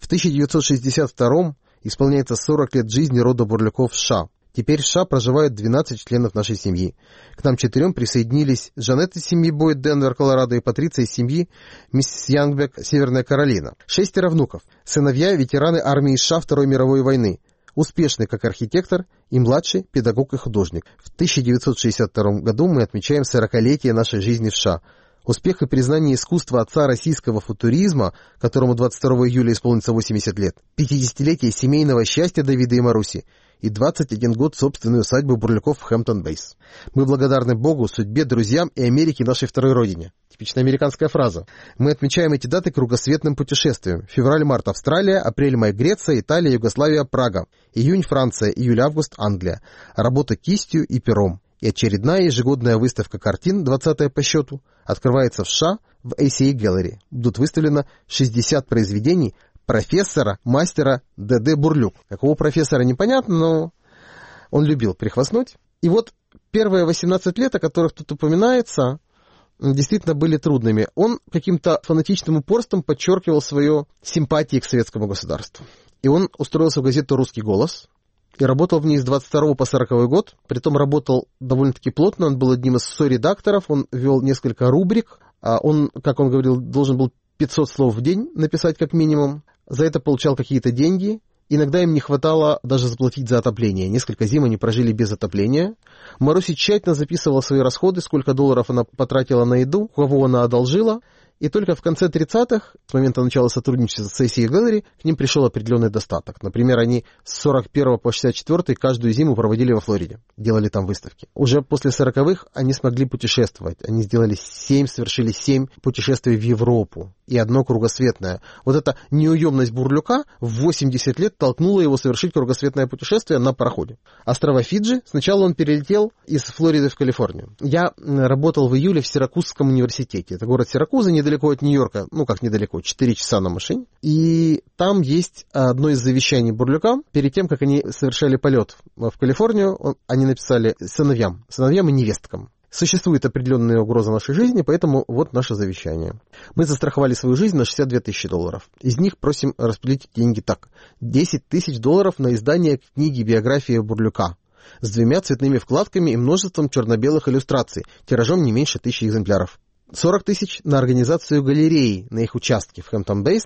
В тысяча девятьсот шестьдесят втором исполняется сорок лет жизни рода Бурлюков в США. Теперь в США проживают двенадцать членов нашей семьи. К нам четырем присоединились Жанет из семьи Бойд, Денвер, Колорадо, и Патриция из семьи миссис Янгбек, Северная Каролина. Шестеро внуков. Сыновья — ветераны армии США Второй мировой войны. Успешный как архитектор и младший — педагог и художник. В тысяча девятьсот шестьдесят втором году мы отмечаем сорокалетие нашей жизни в США. Успех и признание искусства отца российского футуризма, которому двадцать второго июля исполнится восемьдесят лет, пятидесятилетие семейного счастья Давида и Маруси и двадцать один год собственной усадьбы Бурлюков в Хэмптон-Бейс. Мы благодарны Богу, судьбе, друзьям и Америке, нашей второй родине. Типичная американская фраза. Мы отмечаем эти даты кругосветным путешествием. Февраль-март — Австралия, апрель-май — Греция, Италия, Югославия, Прага. Июнь — Франция, июль-август — Англия. Работа кистью и пером. И очередная ежегодная выставка картин, двадцатая по счету, открывается в США в эй си эй Gallery. Будут выставлено шестьдесят произведений профессора, мастера Д Д Бурлюк. Какого профессора, непонятно, но он любил прихвастнуть. И вот первые восемнадцать лет, о которых тут упоминается, действительно были трудными. Он каким-то фанатичным упорством подчеркивал свою симпатию к советскому государству. И он устроился в газету «Русский голос» и работал в ней с двадцать второго по сороковой год. Притом работал довольно-таки плотно. Он был одним из соредакторов, он вел несколько рубрик. Он, как он говорил, должен был пятьсот слов в день написать как минимум. За это получал какие-то деньги. Иногда им не хватало даже заплатить за отопление. Несколько зим они прожили без отопления. Маруся тщательно записывала свои расходы, сколько долларов она потратила на еду, кого она одолжила. И только в конце тридцатых, с момента начала сотрудничества с эй си эй Gallery, к ним пришел определенный достаток. Например, они с сорок первого по шестьдесят четвёртый каждую зиму проводили во Флориде, делали там выставки. Уже после сороковых они смогли путешествовать. Они сделали семь, совершили семь путешествий в Европу и одно кругосветное. Вот эта неуемность Бурлюка в восемьдесят лет толкнула его совершить кругосветное путешествие на пароходе. Острова Фиджи. Сначала он перелетел из Флориды в Калифорнию. Я работал в июле в Сиракузском университете. Это город Сиракуза, недалеко от Нью-Йорка, ну как недалеко, четыре часа на машине. И там есть одно из завещаний Бурлюка. Перед тем, как они совершали полет в Калифорнию, они написали сыновьям, сыновьям и невесткам. Существует определенная угроза нашей жизни, поэтому вот наше завещание. Мы застраховали свою жизнь на шестьдесят две тысячи долларов. Из них просим распределить деньги так. десять тысяч долларов на издание книги «Биография Бурлюка» с двумя цветными вкладками и множеством черно-белых иллюстраций, тиражом не меньше тысячи экземпляров. сорок тысяч на организацию галерей на их участке в Хэмптон-Бейс,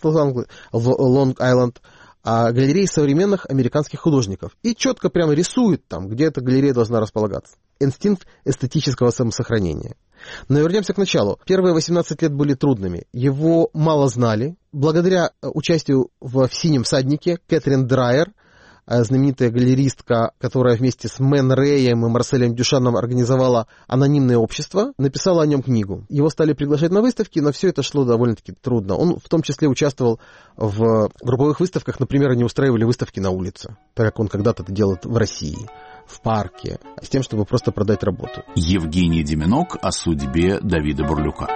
в Лонг-Айленд, а галереи современных американских художников. И четко прямо рисуют там, где эта галерея должна располагаться. Инстинкт эстетического самосохранения. Но вернемся к началу. Первые восемнадцать лет были трудными. Его мало знали. Благодаря участию в «Синем всаднике» Кэтрин Драйер, знаменитая галеристка, которая вместе с Мэн Рэем и Марселем Дюшаном организовала анонимное общество, написала о нем книгу. Его стали приглашать на выставки, но все это шло довольно-таки трудно. Он в том числе участвовал в групповых выставках, например, они устраивали выставки на улице, так как он когда-то это делал в России, в парке, с тем, чтобы просто продать работу. Евгений Диминок о судьбе Давида Бурлюка.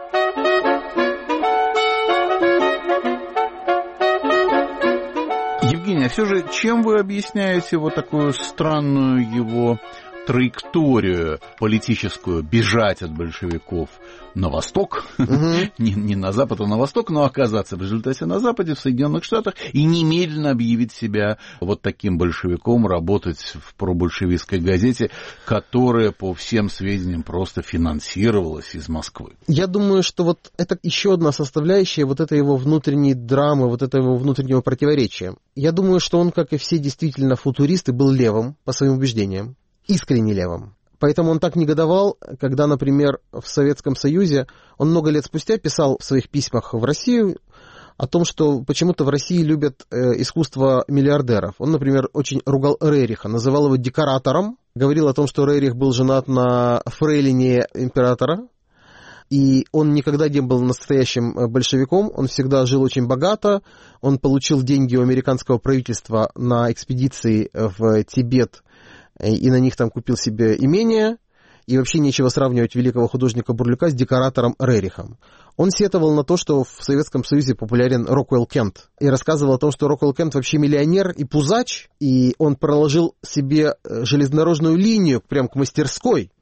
Евгений, а все же чем вы объясняете вот такую странную его траекторию политическую, бежать от большевиков на восток, угу. не, не на запад, а на восток, но оказаться в результате на западе, в Соединенных Штатах, и немедленно объявить себя вот таким большевиком, работать в пробольшевистской газете, которая, по всем сведениям, просто финансировалась из Москвы? Я думаю, что вот это еще одна составляющая вот этой его внутренней драмы, вот этого его внутреннего противоречия. Я думаю, что он, как и все действительно футуристы, был левым по своим убеждениям. Искренне левым. Поэтому он так негодовал, когда, например, в Советском Союзе он много лет спустя писал в своих письмах в Россию о том, что почему-то в России любят э, искусство миллиардеров. Он, например, очень ругал Рериха, называл его декоратором, говорил о том, что Рерих был женат на фрейлине императора, и он никогда не был настоящим большевиком, он всегда жил очень богато, он получил деньги у американского правительства на экспедиции в Тибет, и на них там купил себе имение, и вообще нечего сравнивать великого художника Бурлюка с декоратором Рерихом. Он сетовал на то, что в Советском Союзе популярен Роквелл Кент, и рассказывал о том, что Роквелл Кент вообще миллионер и пузач, и он проложил себе железнодорожную линию прямо к мастерской,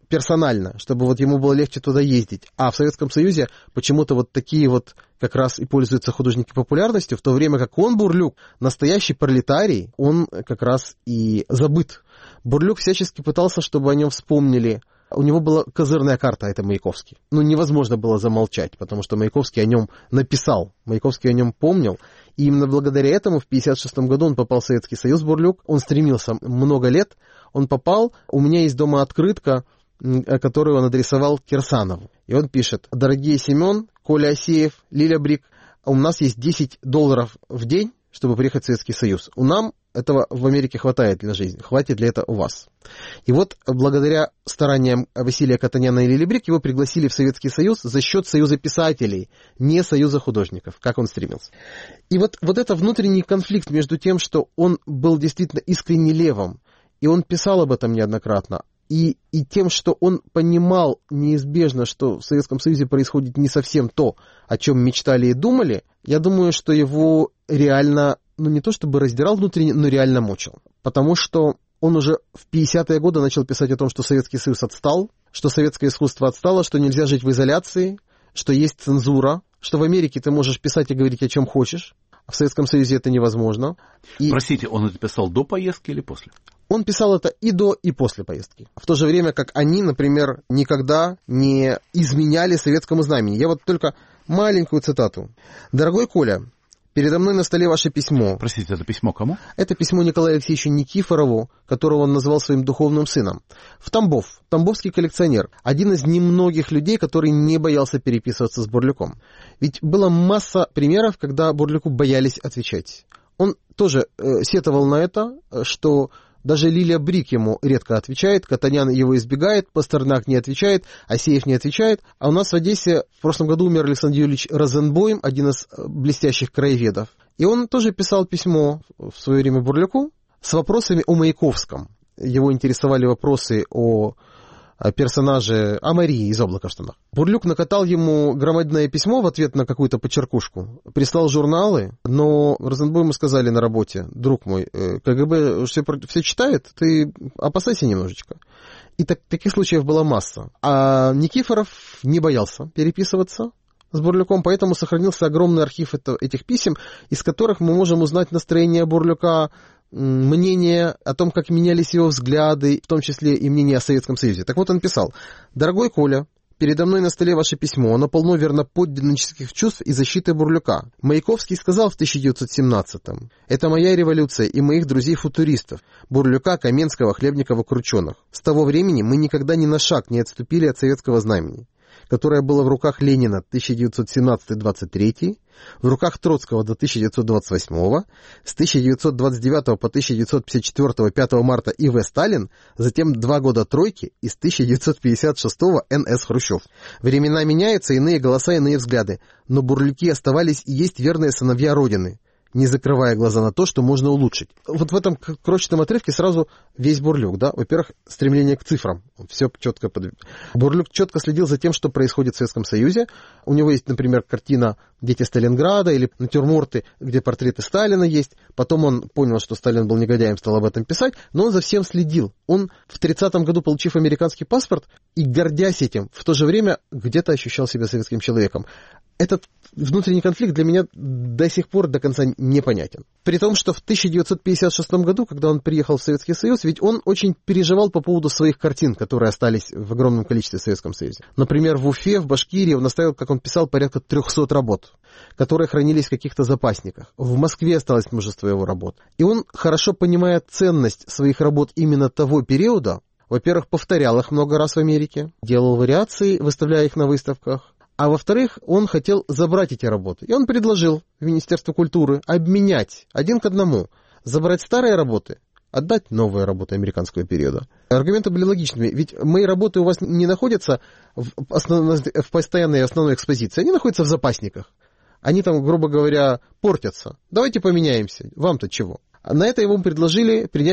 персонально, чтобы вот ему было легче туда ездить. А в Советском Союзе почему-то вот такие вот как раз и пользуются художники популярностью, в то время как он, Бурлюк, настоящий пролетарий, он как раз и забыт. Бурлюк всячески пытался, чтобы о нем вспомнили. У него была козырная карта, это Маяковский. Ну, невозможно было замолчать, потому что Маяковский о нем написал, Маяковский о нем помнил. И именно благодаря этому в пятьдесят шестом году он попал в Советский Союз, Бурлюк. Он стремился много лет, он попал. У меня есть дома открытка, которую он адресовал Кирсанову. И он пишет: «Дорогие Семен, Коля Асеев, Лиля Брик, у нас есть десять долларов в день, чтобы приехать в Советский Союз. У нам этого в Америке хватает для жизни, хватит ли это у вас?» И вот благодаря стараниям Василия Катаняна и Лили Брик его пригласили в Советский Союз за счет Союза писателей, не Союза художников, как он стремился. И вот, вот это внутренний конфликт между тем, что он был действительно искренне левым, и он писал об этом неоднократно, и, и тем, что он понимал неизбежно, что в Советском Союзе происходит не совсем то, о чем мечтали и думали, я думаю, что его реально, ну не то чтобы раздирал внутренне, но реально мучил. Потому что он уже в пятидесятые годы начал писать о том, что Советский Союз отстал, что советское искусство отстало, что нельзя жить в изоляции, что есть цензура, что в Америке ты можешь писать и говорить о чем хочешь, а в Советском Союзе это невозможно. И... Простите, он это писал до поездки или после? Он писал это и до, и после поездки. В то же время, как они, например, никогда не изменяли советскому знамени. Я вот только маленькую цитату. «Дорогой Коля, передо мной на столе ваше письмо». Простите, это письмо кому? Это письмо Николаю Алексеевичу Никифорову, которого он назвал своим духовным сыном. В Тамбов, тамбовский коллекционер, один из немногих людей, который не боялся переписываться с Бурлюком. Ведь была масса примеров, когда Бурлюку боялись отвечать. Он тоже э, сетовал на это, что... Даже Лилия Брик ему редко отвечает, Катанян его избегает, Пастернак не отвечает, Асеев не отвечает. А у нас в Одессе в прошлом году умер Александр Юрьевич Розенбойм, один из блестящих краеведов. И он тоже писал письмо в свое время Бурлюку с вопросами о Маяковском. Его интересовали вопросы о персонаже, о Марии из «Облака в штанах». Бурлюк накатал ему громадное письмо в ответ на какую-то почеркушку, прислал журналы, но Розенбойму сказали на работе: «Друг мой, КГБ все, все читает, ты опасайся немножечко». И так, таких случаев была масса. А Никифоров не боялся переписываться с Бурлюком, поэтому сохранился огромный архив это, этих писем, из которых мы можем узнать настроение Бурлюка, мнение о том, как менялись его взгляды, в том числе и мнение о Советском Союзе. Так вот он писал: «Дорогой Коля, передо мной на столе ваше письмо, оно полно верноподданнических чувств и защиты Бурлюка. Маяковский сказал в тысяча девятьсот семнадцатом: это моя революция и моих друзей-футуристов, Бурлюка, Каменского, Хлебникова, Крученых. С того времени мы никогда ни на шаг не отступили от советского знамени, которое было в руках Ленина тысяча девятьсот семнадцатый — двадцать третий, в руках Троцкого до тысяча девятьсот двадцать восьмого, с тысяча девятьсот двадцать девятого по тысяча девятьсот пятьдесят четвёртого пятого марта И В Сталин, затем два года тройки и с тысяча девятьсот пятьдесят шестого Н С Хрущев. Времена меняются, иные голоса, иные взгляды, но бурлюки оставались и есть верные сыновья Родины, не закрывая глаза на то, что можно улучшить». Вот в этом крошечном отрывке сразу весь Бурлюк, да, во-первых, стремление к цифрам, все четко под... Бурлюк четко следил за тем, что происходит в Советском Союзе. У него есть, например, картина «Дети Сталинграда» или натюрморты, где портреты Сталина есть. Потом он понял, что Сталин был негодяем, стал об этом писать, но он за всем следил. Он в тридцатом году, получив американский паспорт и гордясь этим, в то же время где-то ощущал себя советским человеком. Этот внутренний конфликт для меня до сих пор до конца непонятен. При том, что в тысяча девятьсот пятьдесят шестом году, когда он приехал в Советский Союз, ведь он очень переживал по поводу своих картин, которые остались в огромном количестве в Советском Союзе. Например, в Уфе, в Башкирии он оставил, как он писал, порядка трехсот работ, которые хранились в каких-то запасниках. В Москве осталось множество его работ. И он, хорошо понимая ценность своих работ именно того периода, во-первых, повторял их много раз в Америке, делал вариации, выставляя их на выставках. А во-вторых, он хотел забрать эти работы. И он предложил в Министерство культуры обменять один к одному, забрать старые работы, отдать новые работы американского периода. Аргументы были логичными, ведь мои работы у вас не находятся в, основной, в постоянной основной экспозиции, они находятся в запасниках. Они там, грубо говоря, портятся. Давайте поменяемся, вам-то чего? На это ему предложили принять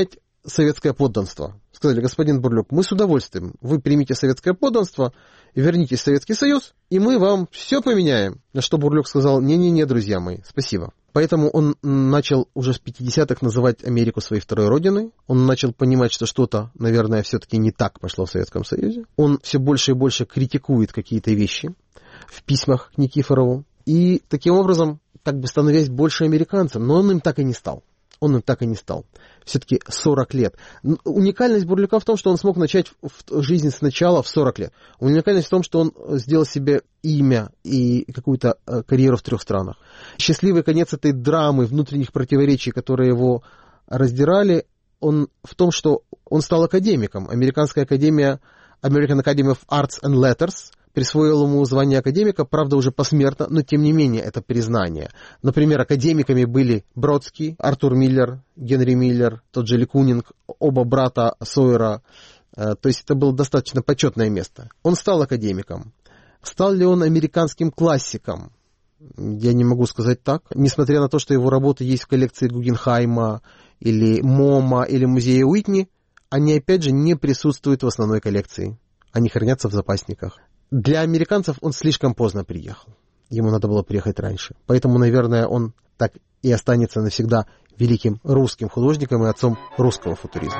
советское подданство. Сказали: господин Бурлюк, мы с удовольствием, вы примите советское подданство, вернитесь в Советский Союз, и мы вам все поменяем. На что Бурлюк сказал: не-не-не, друзья мои, спасибо. Поэтому он начал уже в пятидесятых называть Америку своей второй родиной. Он начал понимать, что что-то, наверное, все-таки не так пошло в Советском Союзе. Он все больше и больше критикует какие-то вещи в письмах к Никифорову. И таким образом, как бы становясь больше американцем, но он им так и не стал. Он им так и не стал. Все-таки сорок лет. Уникальность Бурлюка в том, что он смог начать в жизнь сначала в сорок лет. Уникальность в том, что он сделал себе имя и какую-то карьеру в трех странах. Счастливый конец этой драмы, внутренних противоречий, которые его раздирали, он в том, что он стал академиком. Американская академия, American Academy of Arts and Letters, присвоил ему звание академика, правда, уже посмертно, но тем не менее это признание. Например, академиками были Бродский, Артур Миллер, Генри Миллер, тот же Ли Кунинг, оба брата Сойера. То есть это было достаточно почетное место. Он стал академиком. Стал ли он американским классиком? Я не могу сказать так. Несмотря на то, что его работы есть в коллекции Гугенхайма, или МоМА, или музея Уитни, они опять же не присутствуют в основной коллекции. Они хранятся в запасниках. Для американцев он слишком поздно приехал. Ему надо было приехать раньше. Поэтому, наверное, он так и останется навсегда великим русским художником и отцом русского футуризма.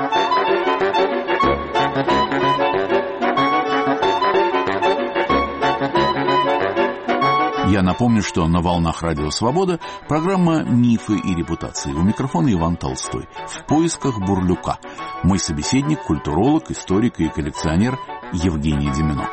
Я напомню, что на волнах Радио Свобода программа «Мифы и репутации». У микрофона Иван Толстой. В поисках Бурлюка. Мой собеседник – культуролог, историк и коллекционер Евгений Диминок.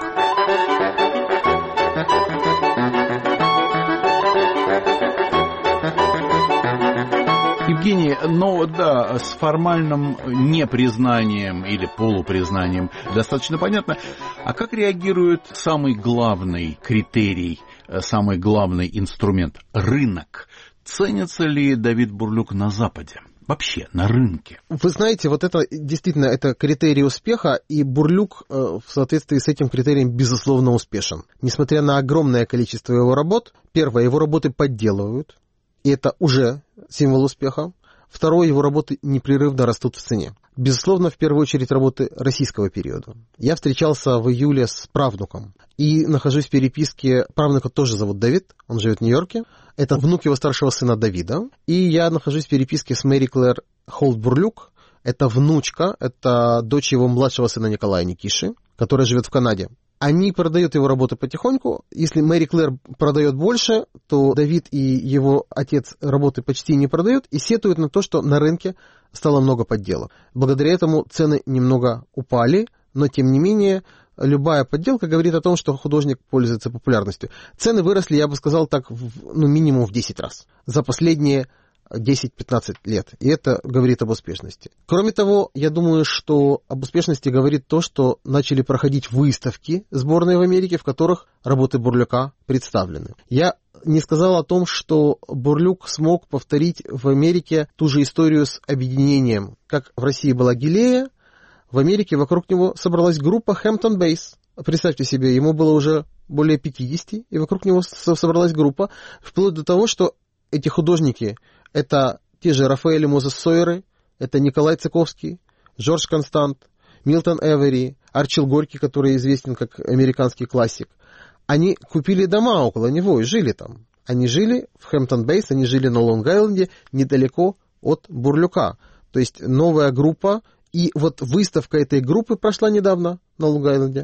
Евгений, ну да, с формальным непризнанием или полупризнанием достаточно понятно. А как реагирует самый главный критерий, самый главный инструмент – рынок? Ценится ли Давид Бурлюк на Западе? Вообще, на рынке. Вы знаете, вот это действительно это критерий успеха, и Бурлюк в соответствии с этим критерием безусловно успешен. Несмотря на огромное количество его работ, первое, его работы подделывают, и это уже символ успеха. Второе, его работы непрерывно растут в цене. Безусловно, в первую очередь работы российского периода. Я встречался в июле с правнуком и нахожусь в переписке. Правнука тоже зовут Давид, он живет в Нью-Йорке. Это внук его старшего сына Давида. И я нахожусь в переписке с Мэри Клэр Холт Бурлюк. Это внучка, это дочь его младшего сына Николая Никиши, которая живет в Канаде. Они продают его работы потихоньку. Если Мэри Клэр продает больше, то Давид и его отец работы почти не продают и сетуют на то, что на рынке стало много подделок. Благодаря этому цены немного упали, но тем не менее любая подделка говорит о том, что художник пользуется популярностью. Цены выросли, я бы сказал так, в, ну, минимум в десять раз за последние десять-пятнадцать лет. И это говорит об успешности. Кроме того, я думаю, что об успешности говорит то, что начали проходить выставки сборные в Америке, в которых работы Бурлюка представлены. Я не сказал о том, что Бурлюк смог повторить в Америке ту же историю с объединением. Как в России была Гилея, в Америке вокруг него собралась группа Хэмптон Бейс. Представьте себе, ему было уже более пятьдесят, и вокруг него собралась группа, вплоть до того, что эти художники — это те же Рафаэль и Мозес Сойеры, это Николай Цыковский, Жорж Констант, Милтон Эвери, Арчил Горький, который известен как американский классик. Они купили дома около него и жили там. Они жили в Хэмптон Бейс, они жили на Лонг-Айленде, недалеко от Бурлюка. То есть новая группа, и вот выставка этой группы прошла недавно на Лонг-Айленде.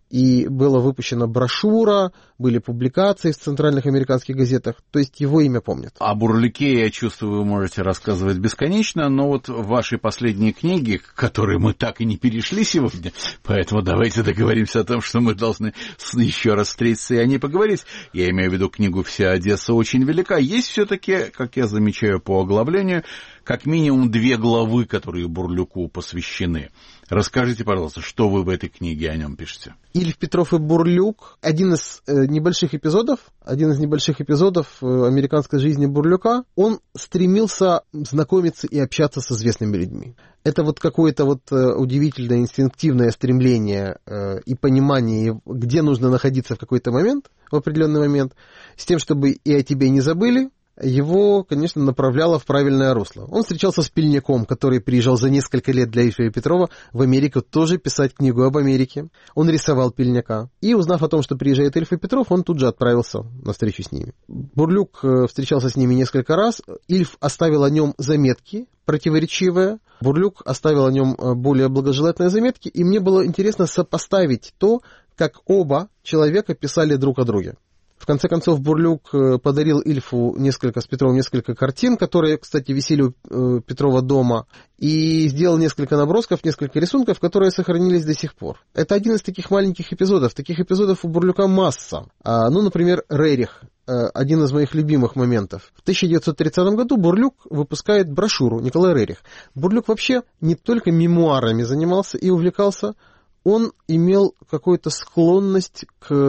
И была выпущена брошюра, были публикации в центральных американских газетах, то есть его имя помнят. О Бурлюке, я чувствую, вы можете рассказывать бесконечно, но вот в вашей последней книге, к которой мы так и не перешли сегодня, поэтому давайте договоримся о том, что мы должны еще раз встретиться и о ней поговорить. Я имею в виду книгу «Вся Одесса очень велика». Есть все-таки, как я замечаю по оглавлению, как минимум две главы, которые Бурлюку посвящены. Расскажите, пожалуйста, что вы в этой книге о нем пишете? Ильф Петров и Бурлюк. Один из э, небольших эпизодов, один из небольших эпизодов э, американской жизни Бурлюка. Он стремился знакомиться и общаться с известными людьми. Это вот какое-то вот э, удивительное инстинктивное стремление э, и понимание, где нужно находиться в какой-то момент, в определенный момент, с тем, чтобы и о тебе не забыли, его, конечно, направляло в правильное русло. Он встречался с Пельняком, который приезжал за несколько лет для Ильфа и Петрова в Америку тоже писать книгу об Америке. Он рисовал Пельняка. И, узнав о том, что приезжает Ильф и Петров, он тут же отправился на встречу с ними. Бурлюк встречался с ними несколько раз. Ильф оставил о нем заметки противоречивые. Бурлюк оставил о нем более благожелательные заметки. И мне было интересно сопоставить то, как оба человека писали друг о друге. В конце концов, Бурлюк подарил Ильфу несколько, с Петровым несколько картин, которые, кстати, висели у Петрова дома, и сделал несколько набросков, несколько рисунков, которые сохранились до сих пор. Это один из таких маленьких эпизодов. Таких эпизодов у Бурлюка масса. Ну, например, Рерих. Один из моих любимых моментов. В тысяча девятьсот тридцатом году Бурлюк выпускает брошюру «Николай Рерих». Бурлюк вообще не только мемуарами занимался и увлекался, он имел какую-то склонность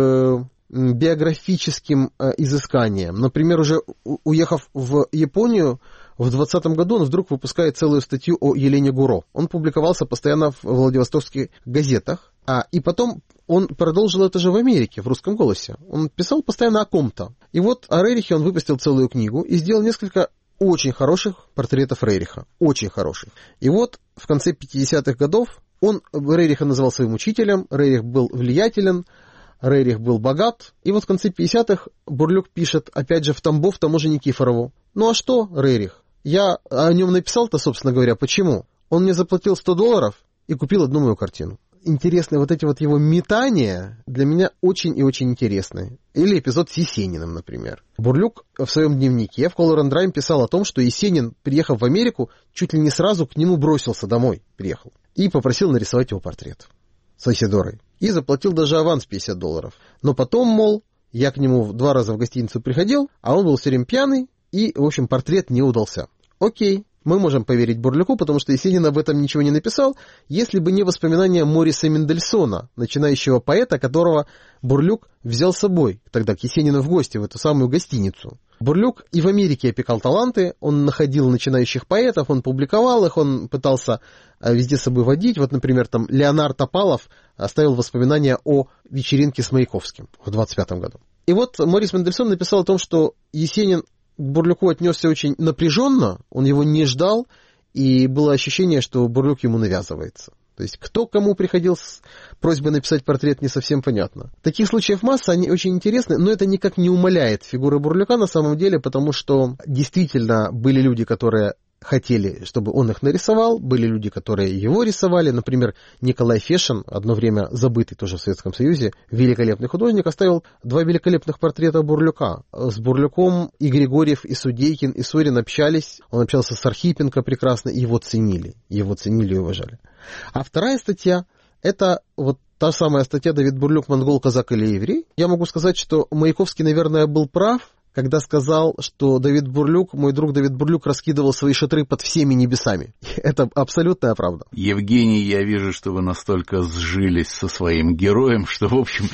к биографическим изысканиям. Например, уже уехав в Японию, в двадцатом году он вдруг выпускает целую статью о Елене Гуро. Он публиковался постоянно в владивостокских газетах, а, и потом он продолжил это же в Америке, в «Русском голосе». Он писал постоянно о ком-то. И вот о Рерихе он выпустил целую книгу и сделал несколько очень хороших портретов Рериха. Очень хороших. И вот в конце пятидесятых годов он Рериха называл своим учителем, Рерих был влиятелен, Рерих был богат, и вот в конце пятидесятых Бурлюк пишет, опять же, в Тамбов тому же Никифорову: «Ну а что, Рерих? Я о нем написал-то, собственно говоря, почему? Он мне заплатил сто долларов и купил одну мою картину». Интересные вот эти вот его метания для меня очень и очень интересные. Или эпизод с Есениным, например. Бурлюк в своем дневнике в Color and Rhyme писал о том, что Есенин, приехав в Америку, чуть ли не сразу к нему бросился домой, приехал, и попросил нарисовать его портрет с Айседорой. И заплатил даже аванс пятьдесят долларов. Но потом, мол, я к нему два раза в гостиницу приходил, а он был все время пьяный, и, в общем, портрет не удался. Окей, мы можем поверить Бурлюку, потому что Есенин об этом ничего не написал, если бы не воспоминания Мориса Мендельсона, начинающего поэта, которого Бурлюк взял с собой тогда к Есенину в гости, в эту самую гостиницу. Бурлюк и в Америке опекал таланты, он находил начинающих поэтов, он публиковал их, он пытался везде с собой водить. Вот, например, там Леонард Топалов оставил воспоминания о вечеринке с Маяковским в двадцать пятом году. И вот Морис Мендельсон написал о том, что Есенин к Бурлюку отнесся очень напряженно, он его не ждал, и было ощущение, что Бурлюк ему навязывается. То есть кто кому приходил с просьбой написать портрет, не совсем понятно. Таких случаев масса, они очень интересны, но это никак не умаляет фигуры Бурлюка на самом деле, потому что действительно были люди, которые хотели, чтобы он их нарисовал, были люди, которые его рисовали. Например, Николай Фешин, одно время забытый тоже в Советском Союзе, великолепный художник, оставил два великолепных портрета Бурлюка. С Бурлюком и Григорьев, и Судейкин, и Сорин общались. Он общался с Архипенко прекрасно, и его ценили. Его ценили и уважали. А вторая статья — это вот та самая статья «Давид Бурлюк. Монгол, казак или еврей». Я могу сказать, что Маяковский, наверное, был прав, когда сказал, что Давид Бурлюк, мой друг Давид Бурлюк, раскидывал свои шатры под всеми небесами. Это абсолютная правда. Евгений, я вижу, что вы настолько сжились со своим героем, что, в общем,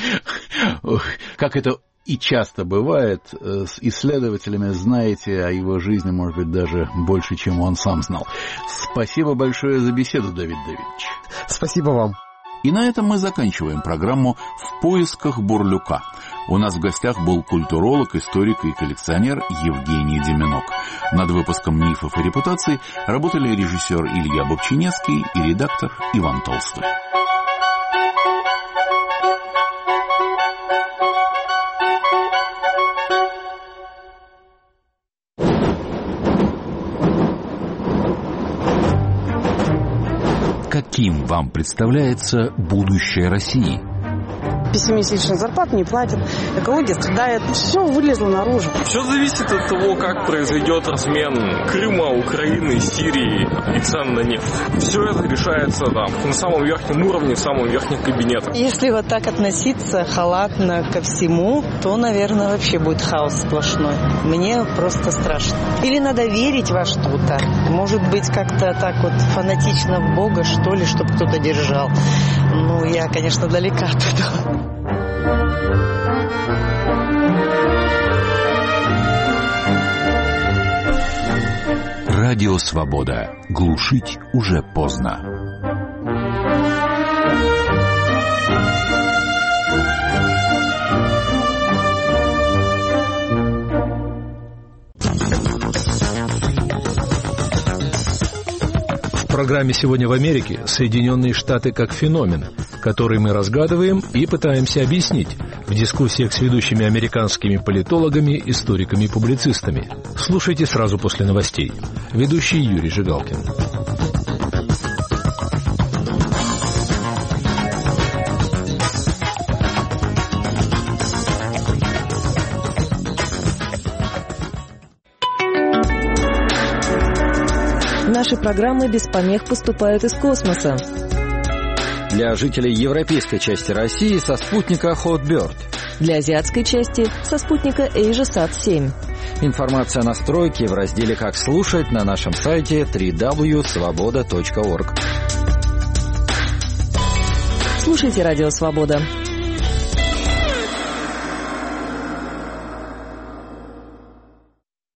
как это и часто бывает, с исследователями знаете о его жизни, может быть, даже больше, чем он сам знал. Спасибо большое за беседу, Давид Давидович. Спасибо вам. И на этом мы заканчиваем программу «В поисках Бурлюка». У нас в гостях был культуролог, историк и коллекционер Евгений Деменок. Над выпуском «Мифов и репутаций» работали режиссер Илья Бобчинецкий и редактор Иван Толстой. Каким вам представляется будущее России? Пятимесячную зарплату не платят, экология страдает, все вылезло наружу. Все зависит от того, как произойдет размен Крыма, Украины, Сирии и цен на нефть. Все это решается там, на самом верхнем уровне, в самом верхних кабинетах. Если вот так относиться халатно ко всему, то, наверное, вообще будет хаос сплошной. Мне просто страшно. Или надо верить во что-то. Может быть, как-то так вот фанатично в Бога, что ли, чтобы кто-то держал. Ну, я, конечно, далека от этого. Радио «Свобода». Глушить уже поздно. В программе «Сегодня в Америке» Соединенные Штаты как феномен, который мы разгадываем и пытаемся объяснить в дискуссиях с ведущими американскими политологами, историками и публицистами. Слушайте сразу после новостей. Ведущий Юрий Жигалкин. Наши программы без помех поступают из космоса. Для жителей европейской части России со спутника Hotbird. Для азиатской части со спутника AsiaSat семь. Информация о настройке в разделе «Как слушать» на нашем сайте дабл-ю дабл ю дабл ю точка свобода точка орг. Слушайте Радио Свобода.